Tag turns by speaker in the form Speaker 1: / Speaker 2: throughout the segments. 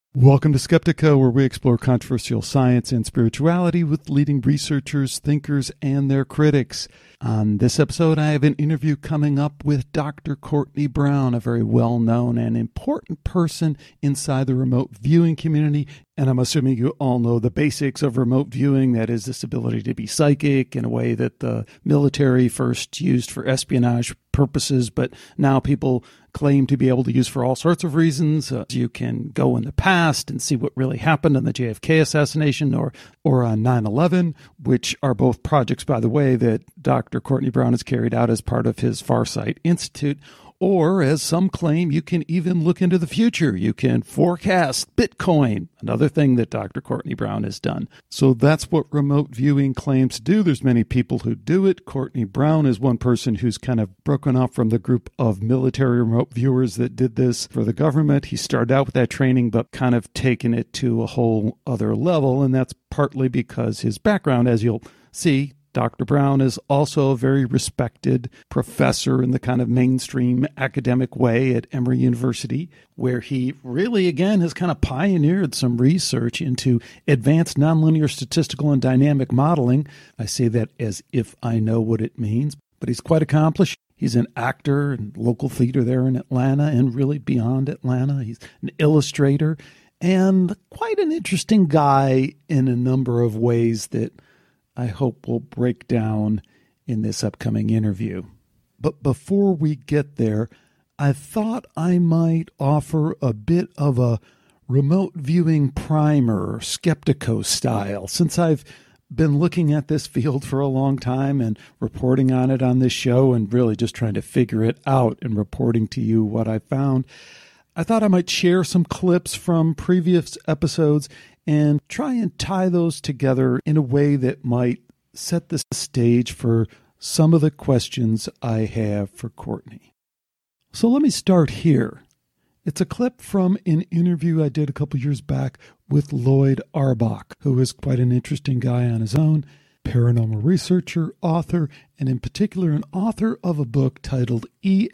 Speaker 1: Welcome to Skeptica, where we explore controversial science and spirituality with leading researchers, thinkers, and their critics. On this episode, I have an interview coming up with Dr. Courtney Brown, a very well-known and important person inside the remote viewing community. And I'm assuming you all know the basics of remote viewing, that is this ability to be psychic in a way that the military first used for espionage purposes, but now people claim to be able to use for all sorts of reasons. You can go in the past and see what really happened on the JFK assassination or on 9/11, which are both projects, by the way, that Dr. Courtney Brown has carried out as part of his Farsight Institute. Or, as some claim, you can even look into the future. You can forecast Bitcoin, another thing that Dr. Courtney Brown has done. So that's what remote viewing claims to do. There's many people who do it. Courtney Brown is one person who's kind of broken off from the group of military remote viewers that did this for the government. He started out with that training, but kind of taken it to a whole other level. And that's partly because his background, as you'll see, Dr. Brown is also a very respected professor in the kind of mainstream academic way at Emory University, where he really, again, has kind of pioneered some research into advanced nonlinear statistical and dynamic modeling. I say that as if I know what it means, but he's quite accomplished. He's an actor in local theater there in Atlanta and really beyond Atlanta. He's an illustrator and quite an interesting guy in a number of ways that I hope we'll break down in this upcoming interview. But before we get there, I thought I might offer a bit of a remote viewing primer, Skeptico style, since I've been looking at this field for a long time and reporting on it on this show and really just trying to figure it out and reporting to you what I found. I thought I might share some clips from previous episodes and try and tie those together in a way that might set the stage for some of the questions I have for Courtney. So let me start here. It's a clip from an interview I did a couple years back with Lloyd Auerbach, who is quite an interesting guy on his own, paranormal researcher, author, and in particular an author of a book titled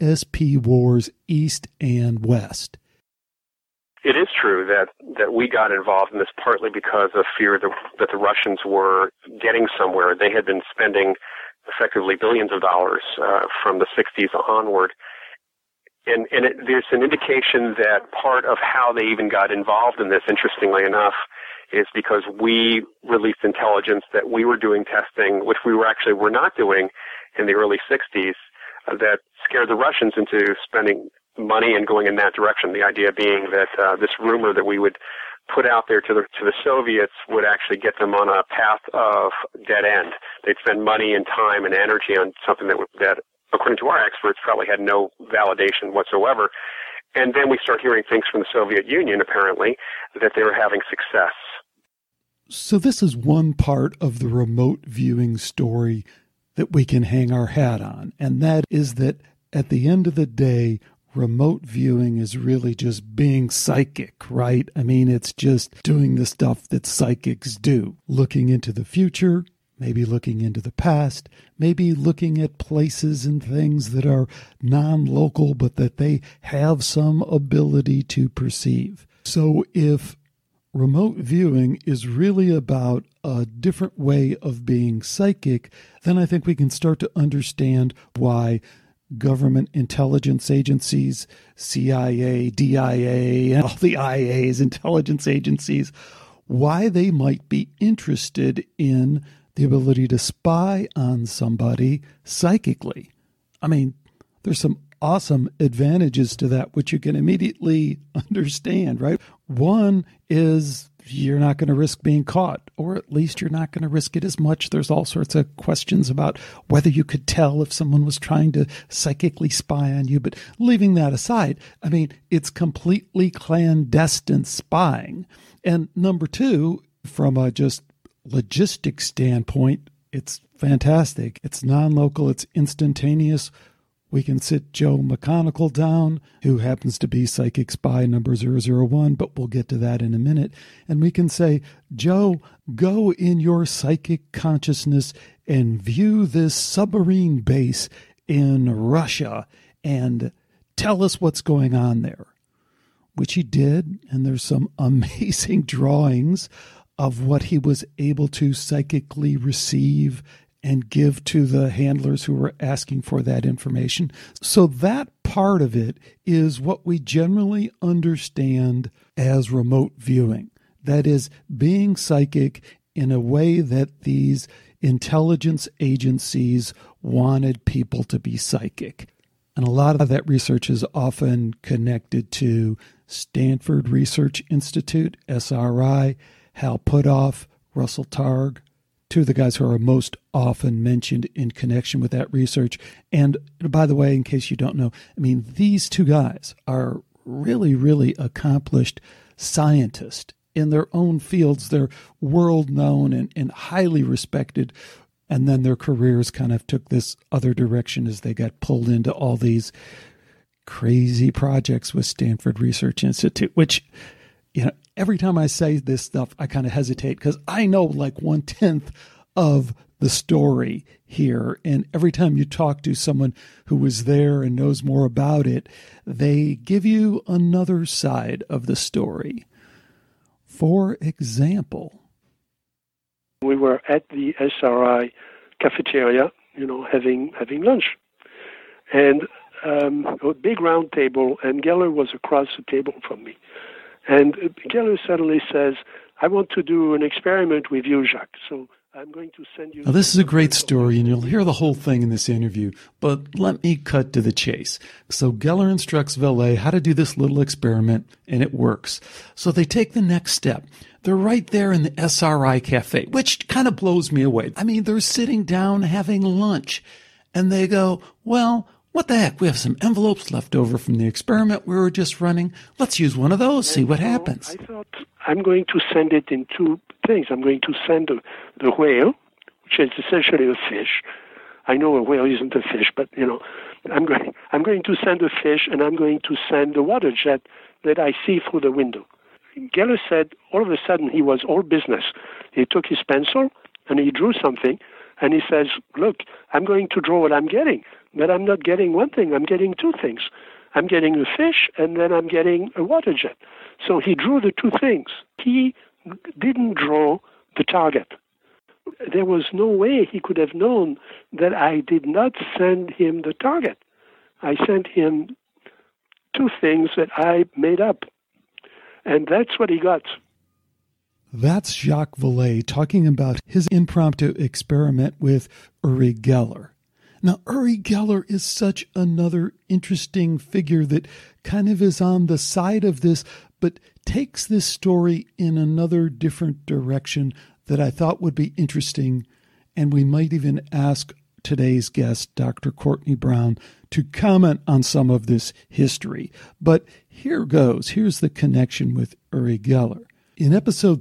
Speaker 1: ESP Wars East and West.
Speaker 2: It is true that we got involved in this partly because of fear that the Russians were getting somewhere. They had been spending effectively billions of dollars from the 60s onward. And there's an indication that part of how they even got involved in this, interestingly enough, is because we released intelligence that we were doing testing, which we were not doing in the early 60s, that scared the Russians into spending money and going in that direction. The idea being that this rumor that we would put out there to the Soviets would actually get them on a path of dead end. They'd spend money and time and energy on something that according to our experts, probably had no validation whatsoever. And then we start hearing things from the Soviet Union, apparently, that they were having success.
Speaker 1: So this is one part of the remote viewing story that we can hang our hat on, and that is that at the end of the day, remote viewing is really just being psychic, right? I mean, it's just doing the stuff that psychics do, looking into the future, maybe looking into the past, maybe looking at places and things that are non-local, but that they have some ability to perceive. So if remote viewing is really about a different way of being psychic, then I think we can start to understand why government intelligence agencies, CIA, DIA, and all the IAs, intelligence agencies, why they might be interested in the ability to spy on somebody psychically. I mean, there's some awesome advantages to that, which you can immediately understand, right? One is you're not going to risk being caught, or at least you're not going to risk it as much. There's all sorts of questions about whether you could tell if someone was trying to psychically spy on you. But leaving that aside, I mean, it's completely clandestine spying. And number two, from a just logistics standpoint, it's fantastic. It's non-local, it's instantaneous. We can sit Joe McConnell down, who happens to be psychic spy number 001, but we'll get to that in a minute. And we can say, Joe, go in your psychic consciousness and view this submarine base in Russia and tell us what's going on there. which he did, and there's some amazing drawings of what he was able to psychically receive and give to the handlers who were asking for that information. So that part of it is what we generally understand as remote viewing. That is, being psychic in a way that these intelligence agencies wanted people to be psychic. And a lot of that research is often connected to Stanford Research Institute, SRI, Hal Puthoff, Russell Targ, two of the guys who are most often mentioned in connection with that research. And by the way, in case you don't know, I mean, these two guys are really, really accomplished scientists in their own fields. They're world known and highly respected. And then their careers kind of took this other direction as they got pulled into all these crazy projects with Stanford Research Institute, which, you know, every time I say this stuff, I kind of hesitate because I know like 1/10 of the story here. And every time you talk to someone who was there and knows more about it, they give you another side of the story. For example,
Speaker 3: we were at the SRI cafeteria, having lunch. And a big round table, and Geller was across the table from me. And Geller suddenly says, "I want to do an experiment with you, Jacques. So I'm going to send you..."
Speaker 1: Now, this is a great story, and you'll hear the whole thing in this interview, but let me cut to the chase. So Geller instructs Vallée how to do this little experiment, and it works. So they take the next step. They're right there in the SRI cafe, which kind of blows me away. I mean, they're sitting down having lunch, and they go, "Well, what the heck? We have some envelopes left over from the experiment we were just running. Let's use one of those, see what happens."
Speaker 3: I thought, I'm going to send it in two things. I'm going to send the whale, which is essentially a fish. I know a whale isn't a fish, but, I'm going to send a fish, and I'm going to send the water jet that I see through the window. Geller said all of a sudden he was all business. He took his pencil, and he drew something, and he says, "Look, I'm going to draw what I'm getting. But I'm not getting one thing, I'm getting two things. I'm getting a fish, and then I'm getting a water jet." So he drew the two things. He didn't draw the target. There was no way he could have known that I did not send him the target. I sent him two things that I made up. And that's what he got.
Speaker 1: That's Jacques Vallée talking about his impromptu experiment with Uri Geller. Now, Uri Geller is such another interesting figure that kind of is on the side of this, but takes this story in another different direction that I thought would be interesting. And we might even ask today's guest, Dr. Courtney Brown, to comment on some of this history. But here goes. Here's the connection with Uri Geller. In episode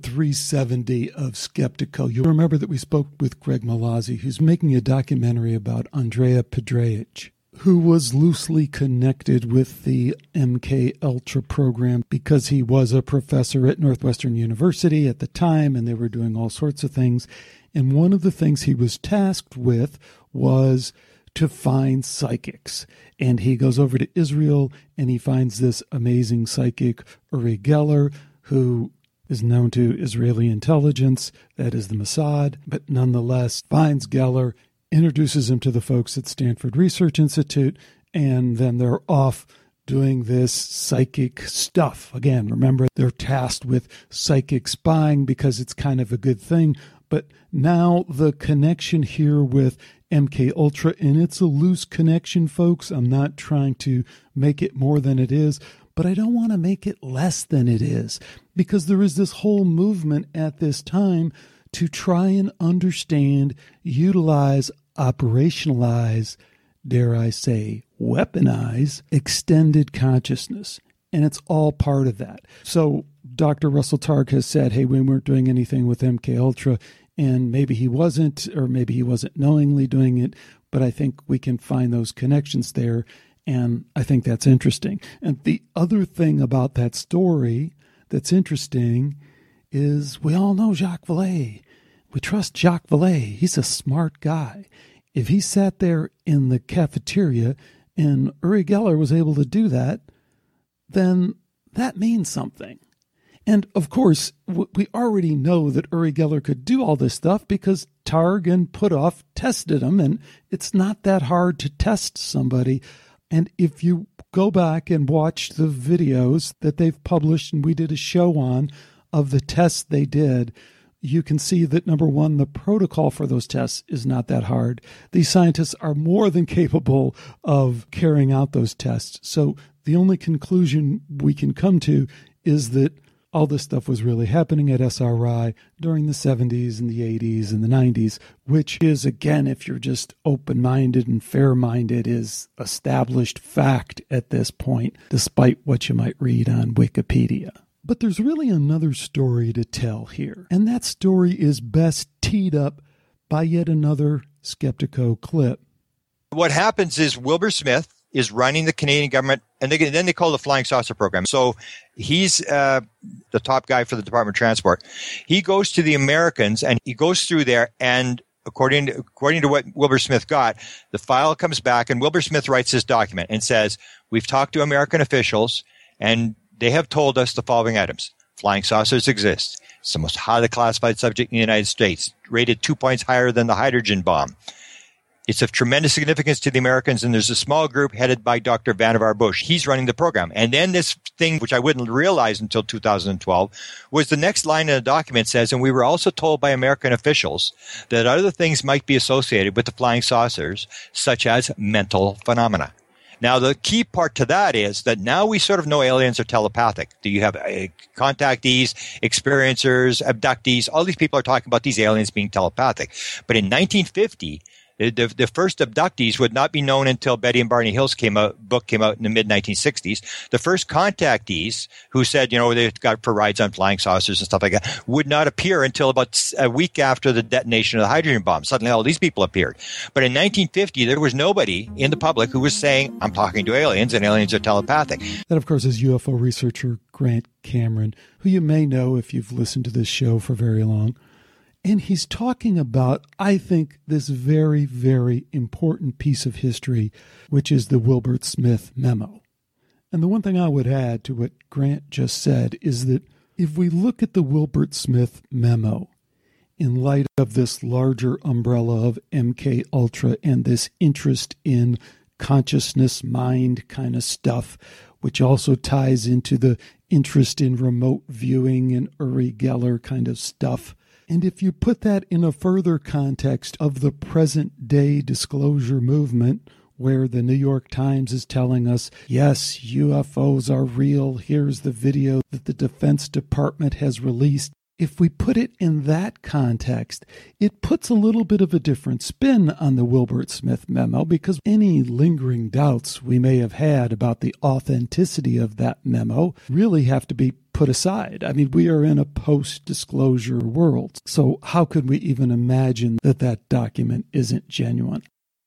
Speaker 1: 370 of Skeptico, you'll remember that we spoke with Greg Malazzi, who's making a documentary about Andrea Pedraich, who was loosely connected with the MK Ultra program because he was a professor at Northwestern University at the time, and they were doing all sorts of things. And one of the things he was tasked with was to find psychics. And he goes over to Israel, and he finds this amazing psychic, Uri Geller, who is known to Israeli intelligence, that is the Mossad, but nonetheless finds Geller, introduces him to the folks at Stanford Research Institute, and then they're off doing this psychic stuff. Again, remember, they're tasked with psychic spying because it's kind of a good thing. But now the connection here with MK Ultra, and it's a loose connection, folks. I'm not trying to make it more than it is, but I don't want to make it less than it is, because there is this whole movement at this time to try and understand, utilize, operationalize, dare I say, weaponize extended consciousness. And it's all part of that. So Dr. Russell Targ has said, hey, we weren't doing anything with MK Ultra, and maybe he wasn't, or maybe he wasn't knowingly doing it, but I think we can find those connections there, and I think that's interesting. And the other thing about that story that's interesting is we all know Jacques Vallée. We trust Jacques Vallée. He's a smart guy. If he sat there in the cafeteria and Uri Geller was able to do that, then that means something. And, of course, we already know that Uri Geller could do all this stuff because Targ and Puthoff tested him, and it's not that hard to test somebody. And if you go back and watch the videos that they've published, and we did a show on, of the tests they did, you can see that, number one, the protocol for those tests is not that hard. These scientists are more than capable of carrying out those tests. So the only conclusion we can come to is that all this stuff was really happening at SRI during the 70s and the 80s and the 90s, which is, again, if you're just open-minded and fair-minded, is established fact at this point, despite what you might read on Wikipedia. But there's really another story to tell here, and that story is best teed up by yet another Skeptiko clip.
Speaker 4: What happens is Wilbur Smith is running the Canadian government, and then they call the Flying Saucer Program. So he's the top guy for the Department of Transport. He goes to the Americans, and he goes through there, and according to what Wilbur Smith got, the file comes back, and Wilbur Smith writes this document and says, we've talked to American officials, and they have told us the following items. Flying saucers exist. It's the most highly classified subject in the United States, rated 2 points higher than the hydrogen bomb. It's of tremendous significance to the Americans, and there's a small group headed by Dr. Vannevar Bush. He's running the program. And then this thing, which I wouldn't realize until 2012, was the next line in the document says, and we were also told by American officials that other things might be associated with the flying saucers, such as mental phenomena. Now, the key part to that is that now we sort of know aliens are telepathic. Do you have contactees, experiencers, abductees? All these people are talking about these aliens being telepathic. But in 1950, the first abductees would not be known until Betty and Barney Hill's book came out in the mid-1960s. The first contactees who said, they got for rides on flying saucers and stuff like that would not appear until about a week after the detonation of the hydrogen bomb. Suddenly all these people appeared. But in 1950, there was nobody in the public who was saying, I'm talking to aliens and aliens are telepathic.
Speaker 1: That, of course, is UFO researcher Grant Cameron, who you may know if you've listened to this show for very long. And he's talking about, I think, this very, very important piece of history, which is the Wilbur Smith memo. And the one thing I would add to what Grant just said is that if we look at the Wilbur Smith memo in light of this larger umbrella of MK Ultra and this interest in consciousness, mind kind of stuff, which also ties into the interest in remote viewing and Uri Geller kind of stuff, and if you put that in a further context of the present-day disclosure movement, where the New York Times is telling us, yes, UFOs are real, here's the video that the Defense Department has released, if we put it in that context, it puts a little bit of a different spin on the Wilbur Smith memo, because any lingering doubts we may have had about the authenticity of that memo really have to be put aside. I mean, we are in a post-disclosure world, so how could we even imagine that that document isn't genuine?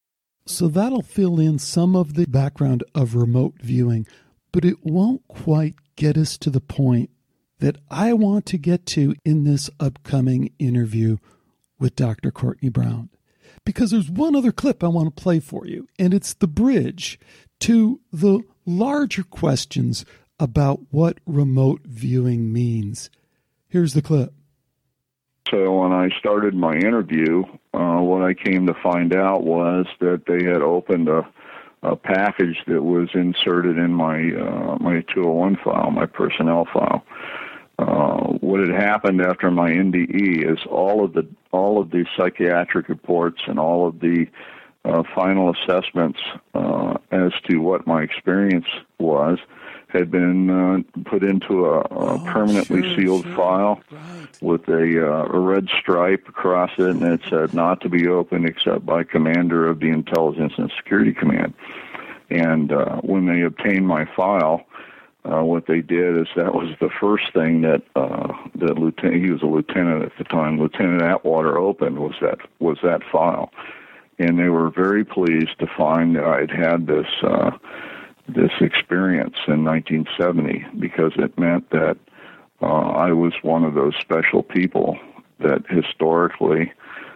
Speaker 1: So that'll fill in some of the background of remote viewing, but it won't quite get us to the point that I want to get to in this upcoming interview with Dr. Courtney Brown. Because there's one other clip I want to play for you, and it's the bridge to the larger questions about what remote viewing means. Here's the clip.
Speaker 5: So when I started my interview, what I came to find out was that they had opened a package that was inserted in my 201 file, my personnel file. What had happened after my NDE is all of the psychiatric reports and all of the final assessments as to what my experience was had been put into a permanently sealed file with a red stripe across it, and it said not to be opened except by commander of the Intelligence and Security Command. And when they obtained my file, what they did is that was the first thing that the lieutenant, he was a lieutenant at the time, Lieutenant Atwater, opened was that file, and they were very pleased to find that I'd had this experience in 1970, because it meant that I was one of those special people that historically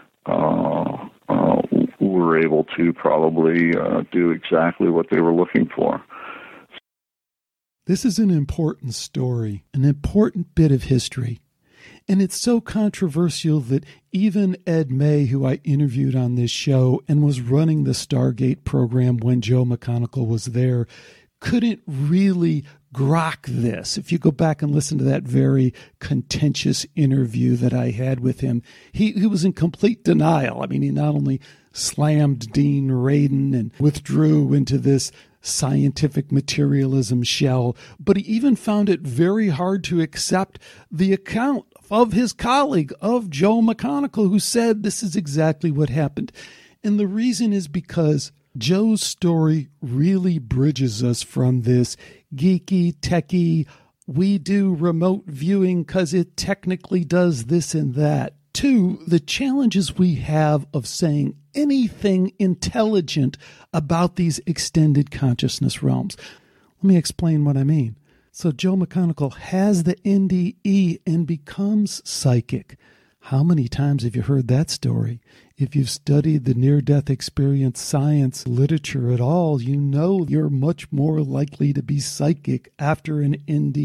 Speaker 5: were able to probably do exactly what they were looking for.
Speaker 1: This is an important story, an important bit of history. And it's so controversial that even Ed May, who I interviewed on this show and was running the Stargate program when Joe McConnell was there, couldn't really grok this. If you go back and listen to that very contentious interview that I had with him, he was in complete denial. I mean, he not only slammed Dean Radin and withdrew into this scientific materialism shell, but he even found it very hard to accept the account of his colleague, of Joe McConnell, who said this is exactly what happened. And the reason is because Joe's story really bridges us from this geeky, techie, we do remote viewing because it technically does this and that, to the challenges we have of saying anything intelligent about these extended consciousness realms. Let me explain what I mean. So Joe McConnell has the NDE and becomes psychic. How many times have you heard that story? If you've studied the near-death experience science literature at all, you know you're much more likely to be psychic after an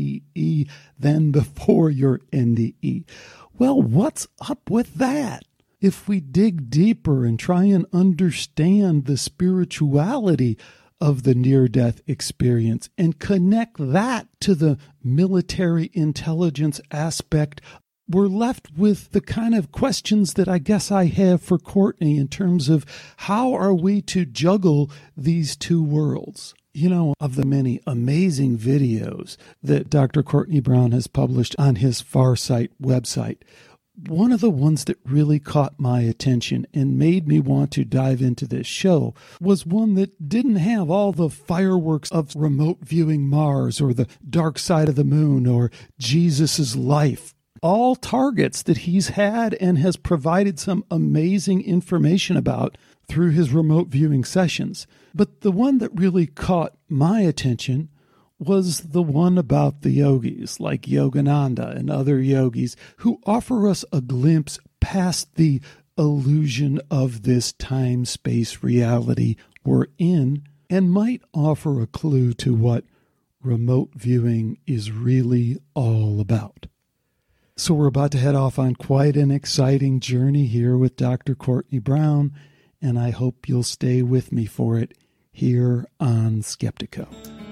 Speaker 1: NDE than before your NDE. Well, what's up with that? If we dig deeper and try and understand the spirituality of the near-death experience and connect that to the military intelligence aspect, we're left with the kind of questions that I guess I have for Courtney in terms of how are we to juggle these two worlds? You know, of the many amazing videos that Dr. Courtney Brown has published on his Farsight website, one of the ones that really caught my attention and made me want to dive into this show was one that didn't have all the fireworks of remote viewing Mars or the dark side of the moon or Jesus's life. All targets that he's had and has provided some amazing information about through his remote viewing sessions. But the one that really caught my attention was the one about the yogis like Yogananda and other yogis who offer us a glimpse past the illusion of this time-space reality we're in and might offer a clue to what remote viewing is really all about. So we're about to head off on quite an exciting journey here with Dr. Courtney Brown, and I hope you'll stay with me for it here on Skeptiko.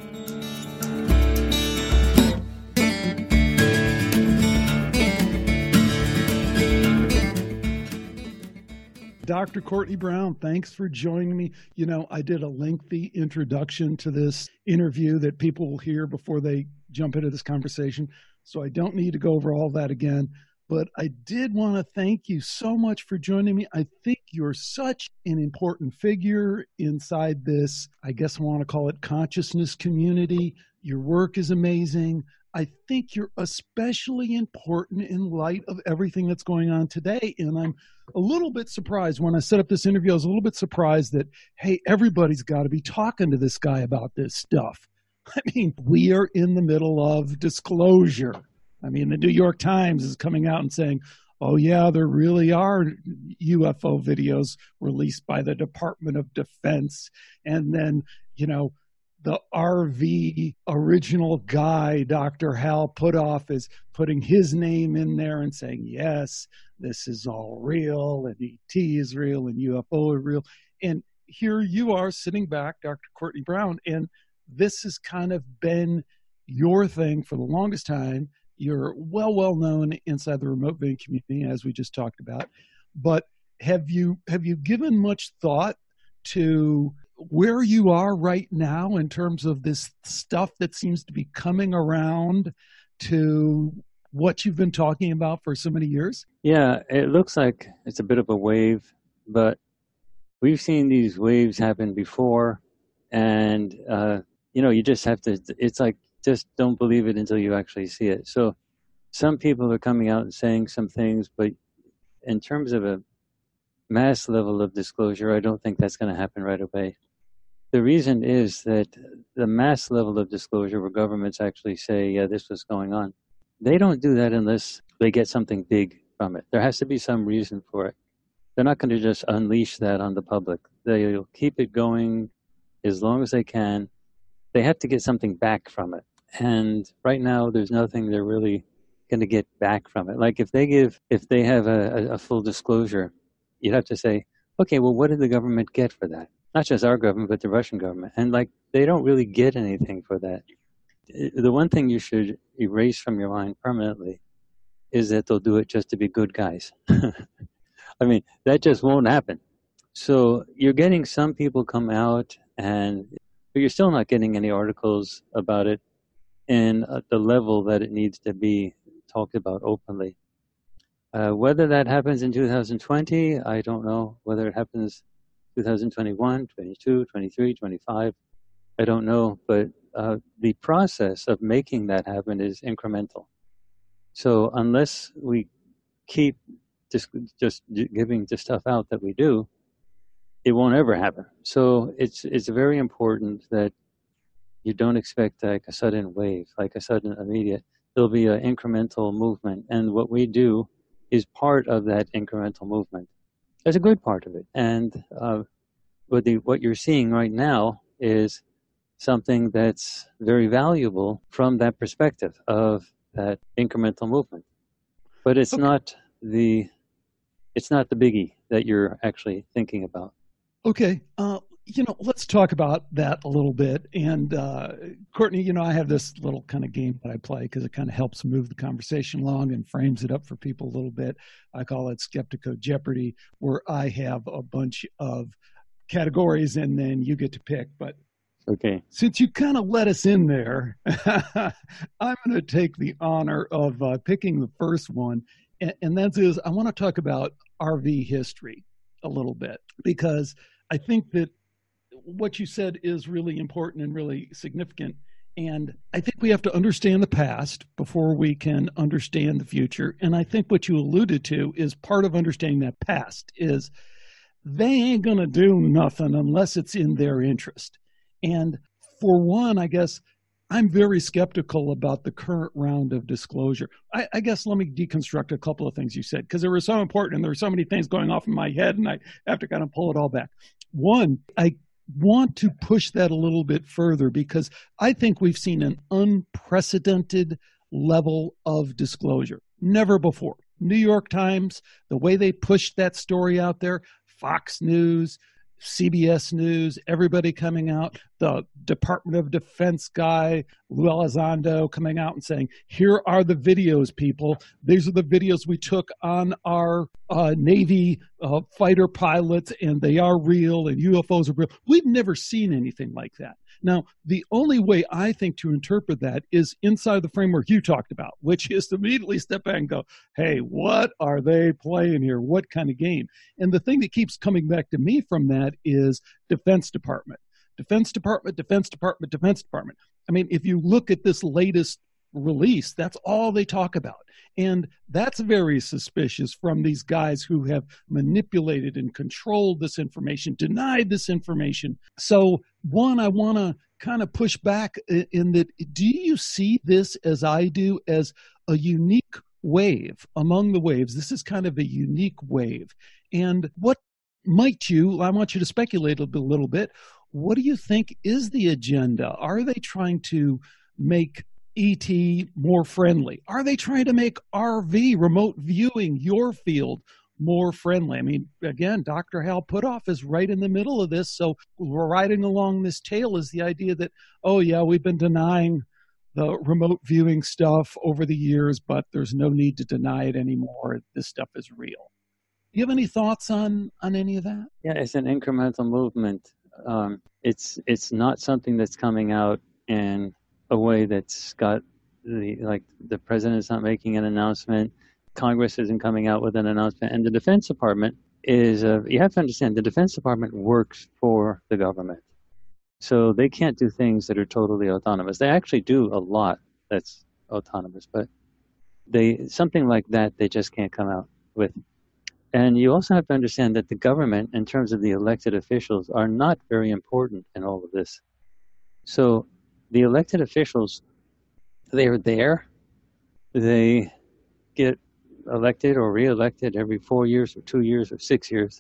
Speaker 1: Dr. Courtney Brown, thanks for joining me. You know, I did a lengthy introduction to this interview that people will hear before they jump into this conversation, so I don't need to go over all that again. But I did want to thank you so much for joining me. I think you're such an important figure inside this, I guess I want to call it consciousness community. Your work is amazing. I think you're especially important in light of everything that's going on today. And I'm a little bit surprised when I set up this interview. I was a little bit surprised that, hey, everybody's got to be talking to this guy about this stuff. I mean, we are in the middle of disclosure. I mean, the New York Times is coming out and saying, oh, yeah, there really are UFO videos released by the Department of Defense. And then, you know, the RV original guy, Dr. Hal Puthoff, is putting his name in there and saying, yes, this is all real, and ET is real, and UFO are real. And here you are sitting back, Dr. Courtney Brown, and this has kind of been your thing for the longest time. You're well known inside the remote viewing community, as we just talked about. But have you given much thought to where you are right now in terms of this stuff that seems to be coming around to what you've been talking about for so many years?
Speaker 6: Yeah, it looks like it's a bit of a wave, but we've seen these waves happen before, and you just have to, it's like, just don't believe it until you actually see it. So some people are coming out and saying some things, but in terms of a mass level of disclosure, I don't think that's going to happen right away. The reason is that the mass level of disclosure where governments actually say, yeah, this was going on, they don't do that unless they get something big from it. There has to be some reason for it. They're not going to just unleash that on the public. They'll keep it going as long as they can. They have to get something back from it. And right now, there's nothing they're really going to get back from it. Like if they have a full disclosure, you'd have to say, okay, well, what did the government get for that? Not just our government, but the Russian government. And like, they don't really get anything for that. The one thing you should erase from your mind permanently is that they'll do it just to be good guys. I mean, that just won't happen. So you're getting some people come out, but you're still not getting any articles about it in the level that it needs to be talked about openly. Whether that happens in 2020, I don't know. Whether it happens 2021, 22, 23, 25, I don't know. But the process of making that happen is incremental. So unless we keep just giving the stuff out that we do, it won't ever happen. So it's very important that you don't expect like a sudden wave, like a sudden immediate. There'll be an incremental movement, and what we do is part of that incremental movement. There's a good part of it, and what you're seeing right now is something that's very valuable from that perspective of that incremental movement. But it's not the biggie that you're actually thinking about.
Speaker 1: Okay. Let's talk about that a little bit. And Courtney, I have this little kind of game that I play because it kind of helps move the conversation along and frames it up for people a little bit. I call it Skeptico Jeopardy, where I have a bunch of categories and then you get to pick. But
Speaker 6: okay,
Speaker 1: since you kind of let us in there, I'm going to take the honor of picking the first one. And that is, I want to talk about RV history a little bit, because I think that what you said is really important and really significant. And I think we have to understand the past before we can understand the future. And I think what you alluded to is part of understanding that past is they ain't going to do nothing unless it's in their interest. And for one, I guess I'm very skeptical about the current round of disclosure. I guess let me deconstruct a couple of things you said, because they were so important and there were so many things going off in my head and I have to kind of pull it all back. One, I want to push that a little bit further because I think we've seen an unprecedented level of disclosure. Never before. New York Times, the way they pushed that story out there, Fox News, CBS News, everybody coming out, the Department of Defense guy, Lou Elizondo, coming out and saying, here are the videos, people. These are the videos we took on our Navy fighter pilots, and they are real, and UFOs are real. We've never seen anything like that. Now, the only way I think to interpret that is inside the framework you talked about, which is to immediately step back and go, hey, what are they playing here? What kind of game? And the thing that keeps coming back to me from that is Defense Department. Defense Department, Defense Department, Defense Department. I mean, if you look at this latest release, that's all they talk about. And that's very suspicious from these guys who have manipulated and controlled this information, denied this information. So, one, I want to kind of push back in that, do you see this as I do, as a unique wave among the waves? This is kind of a unique wave. And what might you, I want you to speculate a little bit, what do you think is the agenda? Are they trying to make ET more friendly? Are they trying to make RV, remote viewing, your field, more friendly? I mean, again, Dr. Hal Puthoff is right in the middle of this. So we're riding along this tail is the idea that, oh yeah, we've been denying the remote viewing stuff over the years, but there's no need to deny it anymore. This stuff is real. Do you have any thoughts on any of that?
Speaker 6: Yeah, it's an incremental movement. It's not something that's coming out in a way that's got the president's not making an announcement, Congress isn't coming out with an announcement, and the Defense Department is, you have to understand, the Defense Department works for the government. So they can't do things that are totally autonomous. They actually do a lot that's autonomous, but something like that they just can't come out with. And you also have to understand that the government, in terms of the elected officials, are not very important in all of this. So the elected officials, they're there. They get elected or re-elected every 4 years or 2 years or 6 years.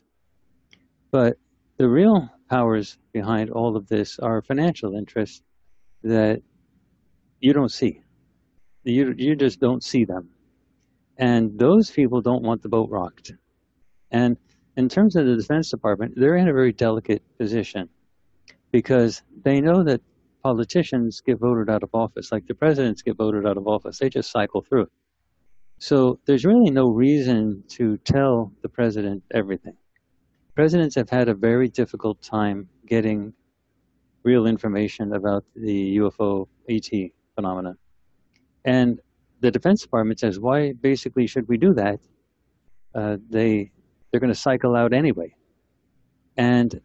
Speaker 6: But the real powers behind all of this are financial interests that you don't see. You just don't see them. And those people don't want the boat rocked. And in terms of the Defense Department, they're in a very delicate position because they know that politicians get voted out of office, like the presidents get voted out of office. They just cycle through. So there's really no reason to tell the president everything. Presidents have had a very difficult time getting real information about the UFO ET phenomenon. And the Defense Department says, why basically should we do that? They're going to cycle out anyway. And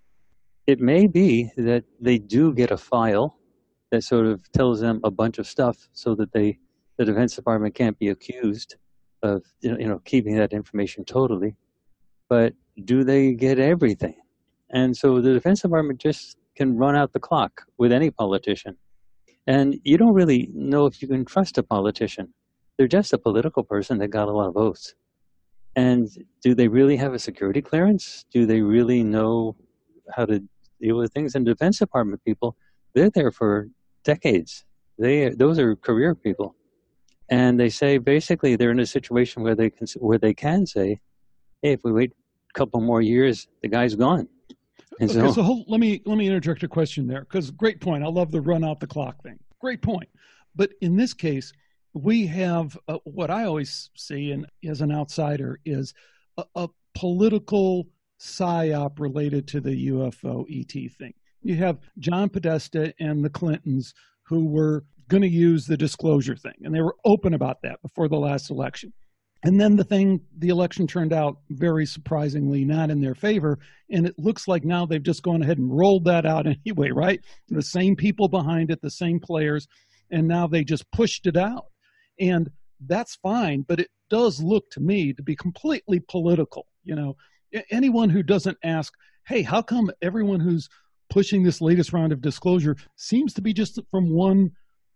Speaker 6: it may be that they do get a file that sort of tells them a bunch of stuff so that the Defense Department can't be accused of keeping that information totally. But do they get everything? And so the Defense Department just can run out the clock with any politician. And you don't really know if you can trust a politician. They're just a political person that got a lot of votes. And do they really have a security clearance? Do they really know how to deal with things? And Defense Department people, they're there for decades. Those are career people. And they say basically they're in a situation where they can say, hey, if we wait a couple more years, the guy's gone. And
Speaker 1: so let me interject a question there, because great point. I love the run out the clock thing. Great point. But in this case, we have what I always see, and as an outsider, is a political psyop related to the UFO ET thing. You have John Podesta and the Clintons who were going to use the disclosure thing, and they were open about that before the last election. And then the election turned out very surprisingly not in their favor, and it looks like now they've just gone ahead and rolled that out anyway, right? The same people behind it, the same players, and now they just pushed it out. And that's fine, but it does look to me to be completely political. Anyone who doesn't ask, hey, how come everyone who's pushing this latest round of disclosure seems to be just from one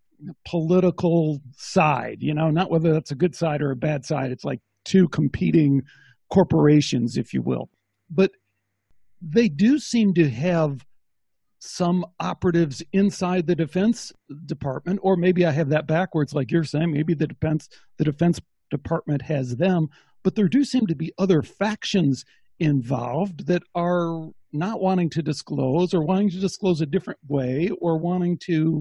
Speaker 1: political side, not whether that's a good side or a bad side. It's like two competing corporations, if you will. But they do seem to have some operatives inside the Defense Department, or maybe I have that backwards, like you're saying. Maybe the Defense Department has them, but there do seem to be other factions involved that are not wanting to disclose, or wanting to disclose a different way, or wanting to,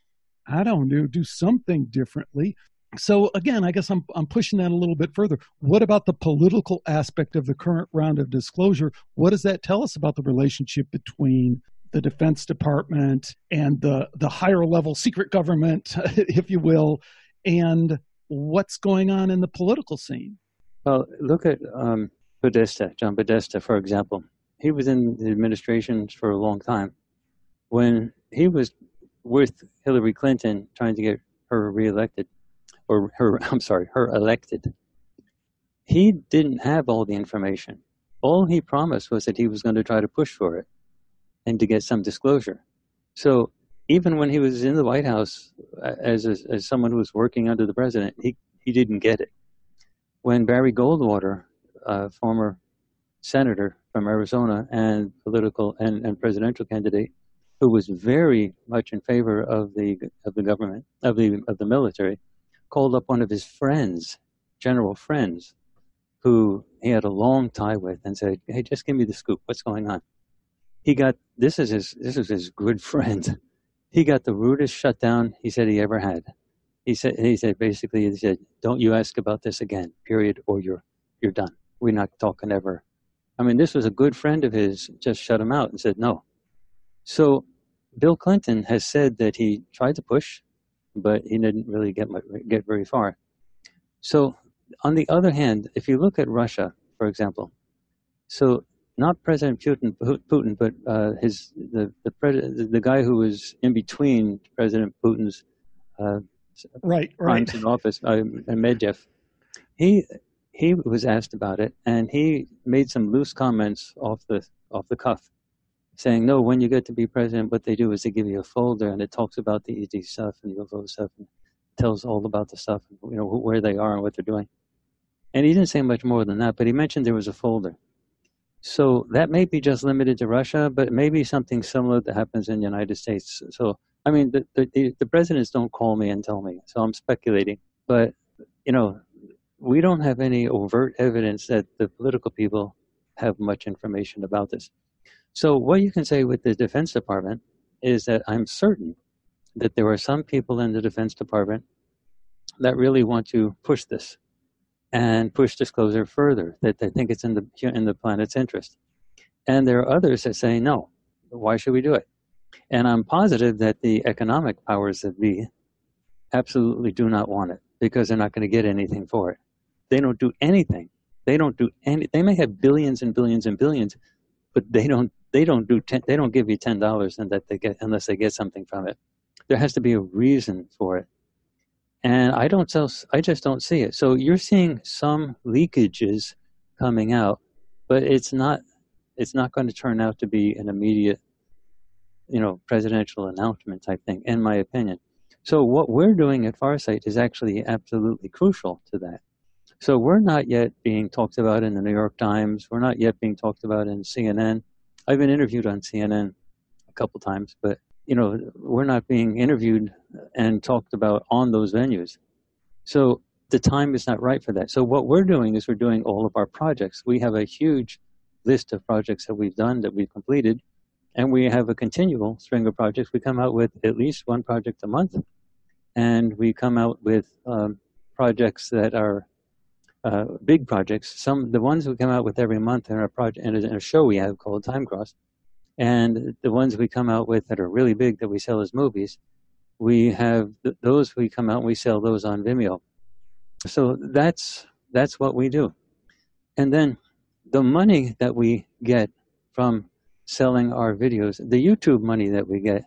Speaker 1: I don't know, do something differently. So again, I guess I'm pushing that a little bit further. What about the political aspect of the current round of disclosure? What does that tell us about the relationship between the Defense Department and the higher level secret government, if you will, and what's going on in the political scene?
Speaker 6: Well, look at John Podesta, for example. He was in the administration for a long time. When he was with Hillary Clinton trying to get her reelected, her elected, he didn't have all the information. All he promised was that he was going to try to push for it and to get some disclosure. So even when he was in the White House as someone who was working under the president, he didn't get it. When Barry Goldwater, former senator from Arizona and political and presidential candidate, who was very much in favor of the government, of the military, called up one of his friends, general friends, who he had a long tie with, and said, "Hey, just give me the scoop. What's going on?" He got this is his good friend. He got the rudest shutdown he said he ever had. He said basically, "Don't you ask about this again, period, or you're done. We're not talking ever." I mean, this was a good friend of his, just shut him out and said no. So Bill Clinton has said that he tried to push, but he didn't really get very far. So on the other hand, if you look at Russia, for example, so not President Putin, but the guy who was in between President Putin's times in office, Medvedev, he was asked about it, and he made some loose comments off the cuff, saying, no, when you get to be president, what they do is they give you a folder, and it talks about the ET stuff and the UFO stuff, and tells all about the stuff, where they are and what they're doing. And he didn't say much more than that, but he mentioned there was a folder. So that may be just limited to Russia, but it may be something similar that happens in the United States. So I mean, the presidents don't call me and tell me, so I'm speculating. But, we don't have any overt evidence that the political people have much information about this. So what you can say with the Defense Department is that I'm certain that there are some people in the Defense Department that really want to push this and push disclosure further, that they think it's in the planet's interest. And there are others that say, no, why should we do it? And I'm positive that the economic powers that be absolutely do not want it, because they're not going to get anything for it. They don't do anything. They may have billions and billions and billions, but they don't give you $10 unless they get something from it. There has to be a reason for it. And I just don't see it. So you're seeing some leakages coming out, but it's not going to turn out to be an immediate, presidential announcement type thing, in my opinion. So what we're doing at Farsight is actually absolutely crucial to that. So we're not yet being talked about in the New York Times. We're not yet being talked about in CNN. I've been interviewed on CNN a couple times, but we're not being interviewed and talked about on those venues. So the time is not right for that. So what we're doing is we're doing all of our projects. We have a huge list of projects that we've done, that we've completed, and we have a continual string of projects. We come out with at least one project a month, and we come out with projects that are big projects. The ones we come out with every month in our project, in a show we have called Time Cross, and the ones we come out with that are really big that we sell as movies, we have those we come out and we sell those on Vimeo. So that's what we do. And then the money that we get from selling our videos, the YouTube money that we get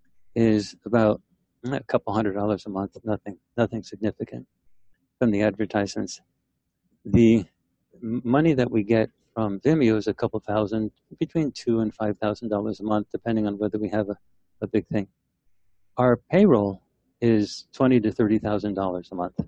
Speaker 6: is about a couple $100 a month, nothing significant from the advertisements. The money that we get from Vimeo is a couple thousand, between $2,000 and $5,000 a month, depending on whether we have a big thing. Our payroll is $20,000 to $30,000 a month.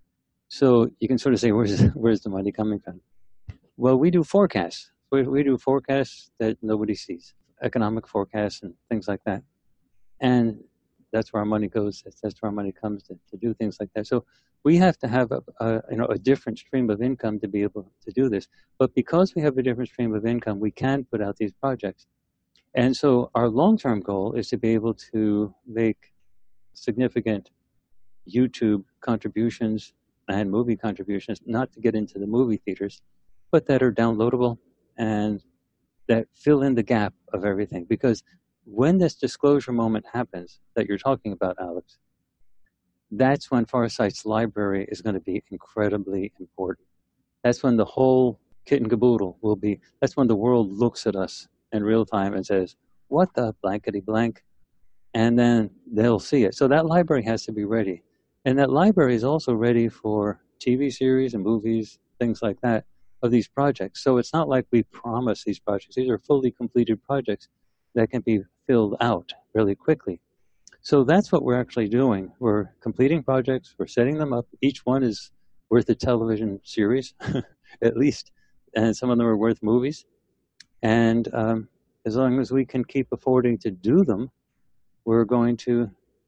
Speaker 6: So you can sort of say, where's the money coming from? Well, we do forecasts. We do forecasts that nobody sees, economic forecasts and things like that. And that's where our money goes. That's where our money comes to do things like that. So we have to have a different stream of income to be able to do this. But because we have a different stream of income, we can put out these projects. And so our long-term goal is to be able to make significant YouTube contributions and movie contributions, not to get into the movie theaters, but that are downloadable and that fill in the gap of everything. Because when this disclosure moment happens that you're talking about, Alex, that's when Farsight's library is going to be incredibly important. That's when the whole kit and caboodle will be, that's when the world looks at us in real time and says, what the blankety blank? And then they'll see it. So that library has to be ready. And that library is also ready for TV series and movies, things like that, of these projects. So it's not like we promise these projects. These are fully completed projects that can be filled out really quickly. So that's what we're actually doing. We're completing projects, we're setting them up. Each one is worth a television series, at least, and some of them are worth movies. And as long as we can keep affording to do them, we're going to,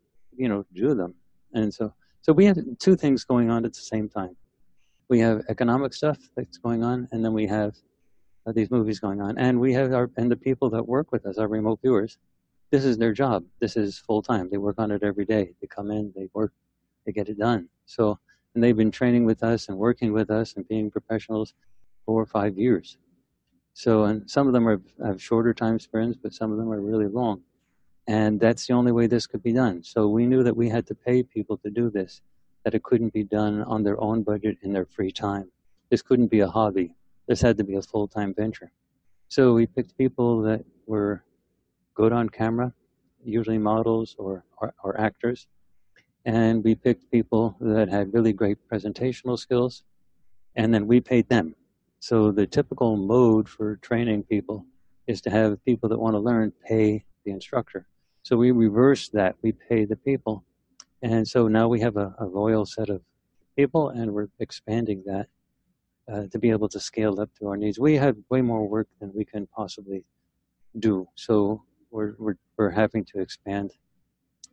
Speaker 6: do them. And so we have two things going on at the same time. We have economic stuff that's going on, and then we have these movies going on. And we have and the people that work with us, our remote viewers, this is their job. This is full-time. They work on it every day. They come in, they work, they get it done. So, and they've been training with us and working with us and being professionals for 4 or 5 years. So, and some of them have shorter time spans, but some of them are really long. And that's the only way this could be done. So we knew that we had to pay people to do this, that it couldn't be done on their own budget in their free time. This couldn't be a hobby. This had to be a full-time venture. So we picked people that were good on camera, usually models or actors. And we picked people that had really great presentational skills, and then we paid them. So the typical mode for training people is to have people that want to learn pay the instructor. So we reversed that. We pay the people. And so now we have a loyal set of people, and we're expanding that to be able to scale up to our needs. We have way more work than we can possibly do. So we're having to expand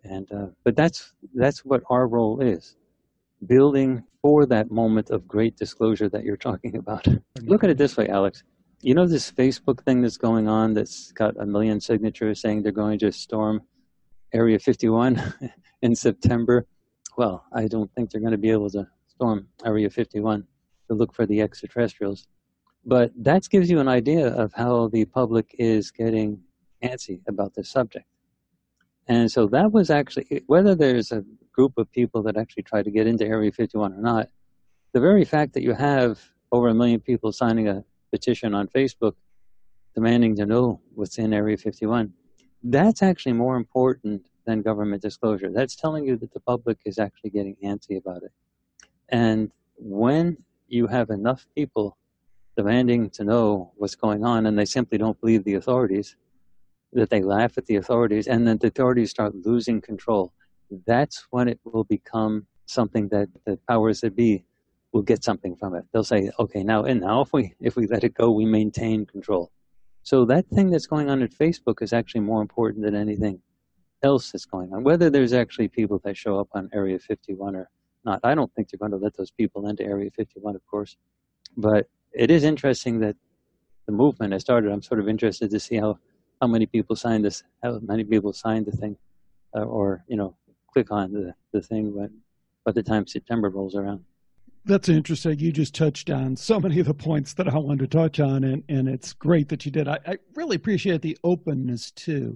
Speaker 6: And but that's what our role is, building for that moment of great disclosure that you're talking about. Look at it this way, Alex. You know this Facebook thing that's going on that's got 1 million signatures saying they're going to storm Area 51 in September? Well, I don't think they're going to be able to storm Area 51 to look for the extraterrestrials. But that gives you an idea of how the public is getting antsy about this subject. And so that was actually, whether there's a group of people that actually try to get into Area 51 or not, the very fact that you have over 1 million people signing a petition on Facebook demanding to know what's in Area 51, that's actually more important than government disclosure. That's telling you that the public is actually getting antsy about it. And when you have enough people demanding to know what's going on and they simply don't believe the authorities, that they laugh at the authorities, and then the authorities start losing control, that's when it will become something that the powers that be will get something from it. They'll say, okay, now if we let it go, we maintain control. So that thing that's going on at Facebook is actually more important than anything else that's going on. Whether there's actually people that show up on Area 51 or not, I don't think they're going to let those people into Area 51, of course. But it is interesting that the movement has started. I'm sort of interested to see how many people signed this, how many people signed the thing, or click on the thing by the time September rolls around.
Speaker 1: That's interesting. You just touched on so many of the points that I wanted to touch on, and it's great that you did. I really appreciate the openness, too.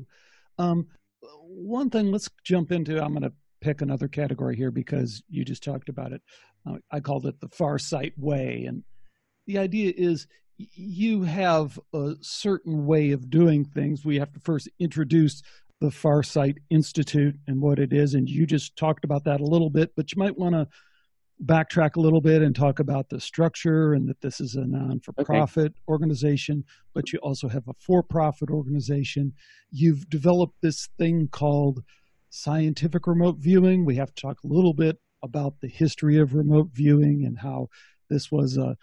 Speaker 1: One thing, let's jump into, I'm going to pick another category here because you just talked about it. I called it the Farsight way, and the idea is you have a certain way of doing things. We have to first introduce the Farsight Institute and what it is, and you just talked about that a little bit, but you might want to backtrack a little bit and talk about the structure and that this is a non-for-profit organization, but you also have a for-profit organization. You've developed this thing called scientific remote viewing. We have to talk a little bit about the history of remote viewing and how this was a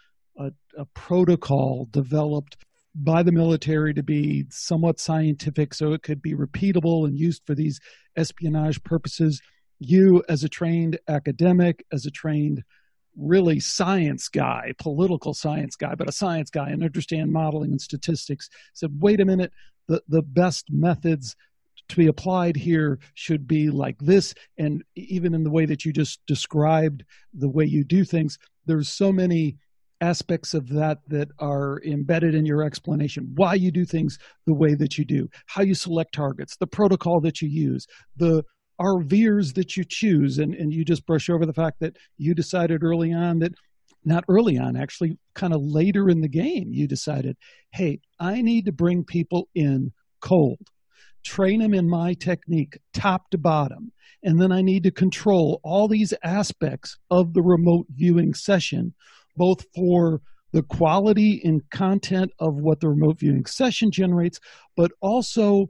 Speaker 1: protocol developed by the military to be somewhat scientific so it could be repeatable and used for these espionage purposes. You, as a trained academic, as a trained really science guy, political science guy, but a science guy and understand modeling and statistics, said, wait a minute, the best methods to be applied here should be like this. And even in the way that you just described the way you do things, there's so many aspects of that are embedded in your explanation, why you do things the way that you do, how you select targets, the protocol that you use, the RVers that you choose. And you just brush over the fact that you decided early on that, not early on, actually kind of later in the game, you decided, hey, I need to bring people in cold, train them in my technique, top to bottom. And then I need to control all these aspects of the remote viewing session, both for the quality and content of what the remote viewing session generates, but also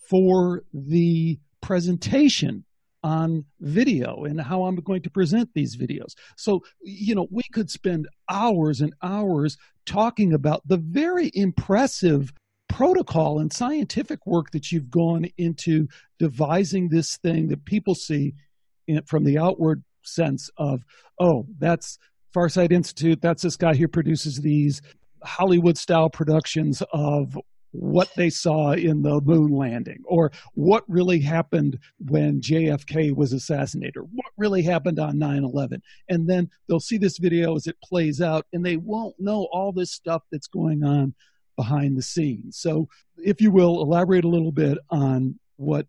Speaker 1: for the presentation on video and how I'm going to present these videos. So, we could spend hours and hours talking about the very impressive protocol and scientific work that you've gone into devising this thing that people see from the outward sense of, oh, that's Farsight Institute, that's this guy who produces these Hollywood-style productions of what they saw in the moon landing, or what really happened when JFK was assassinated, or what really happened on 9/11. And then they'll see this video as it plays out, and they won't know all this stuff that's going on behind the scenes. So if you will, elaborate a little bit on what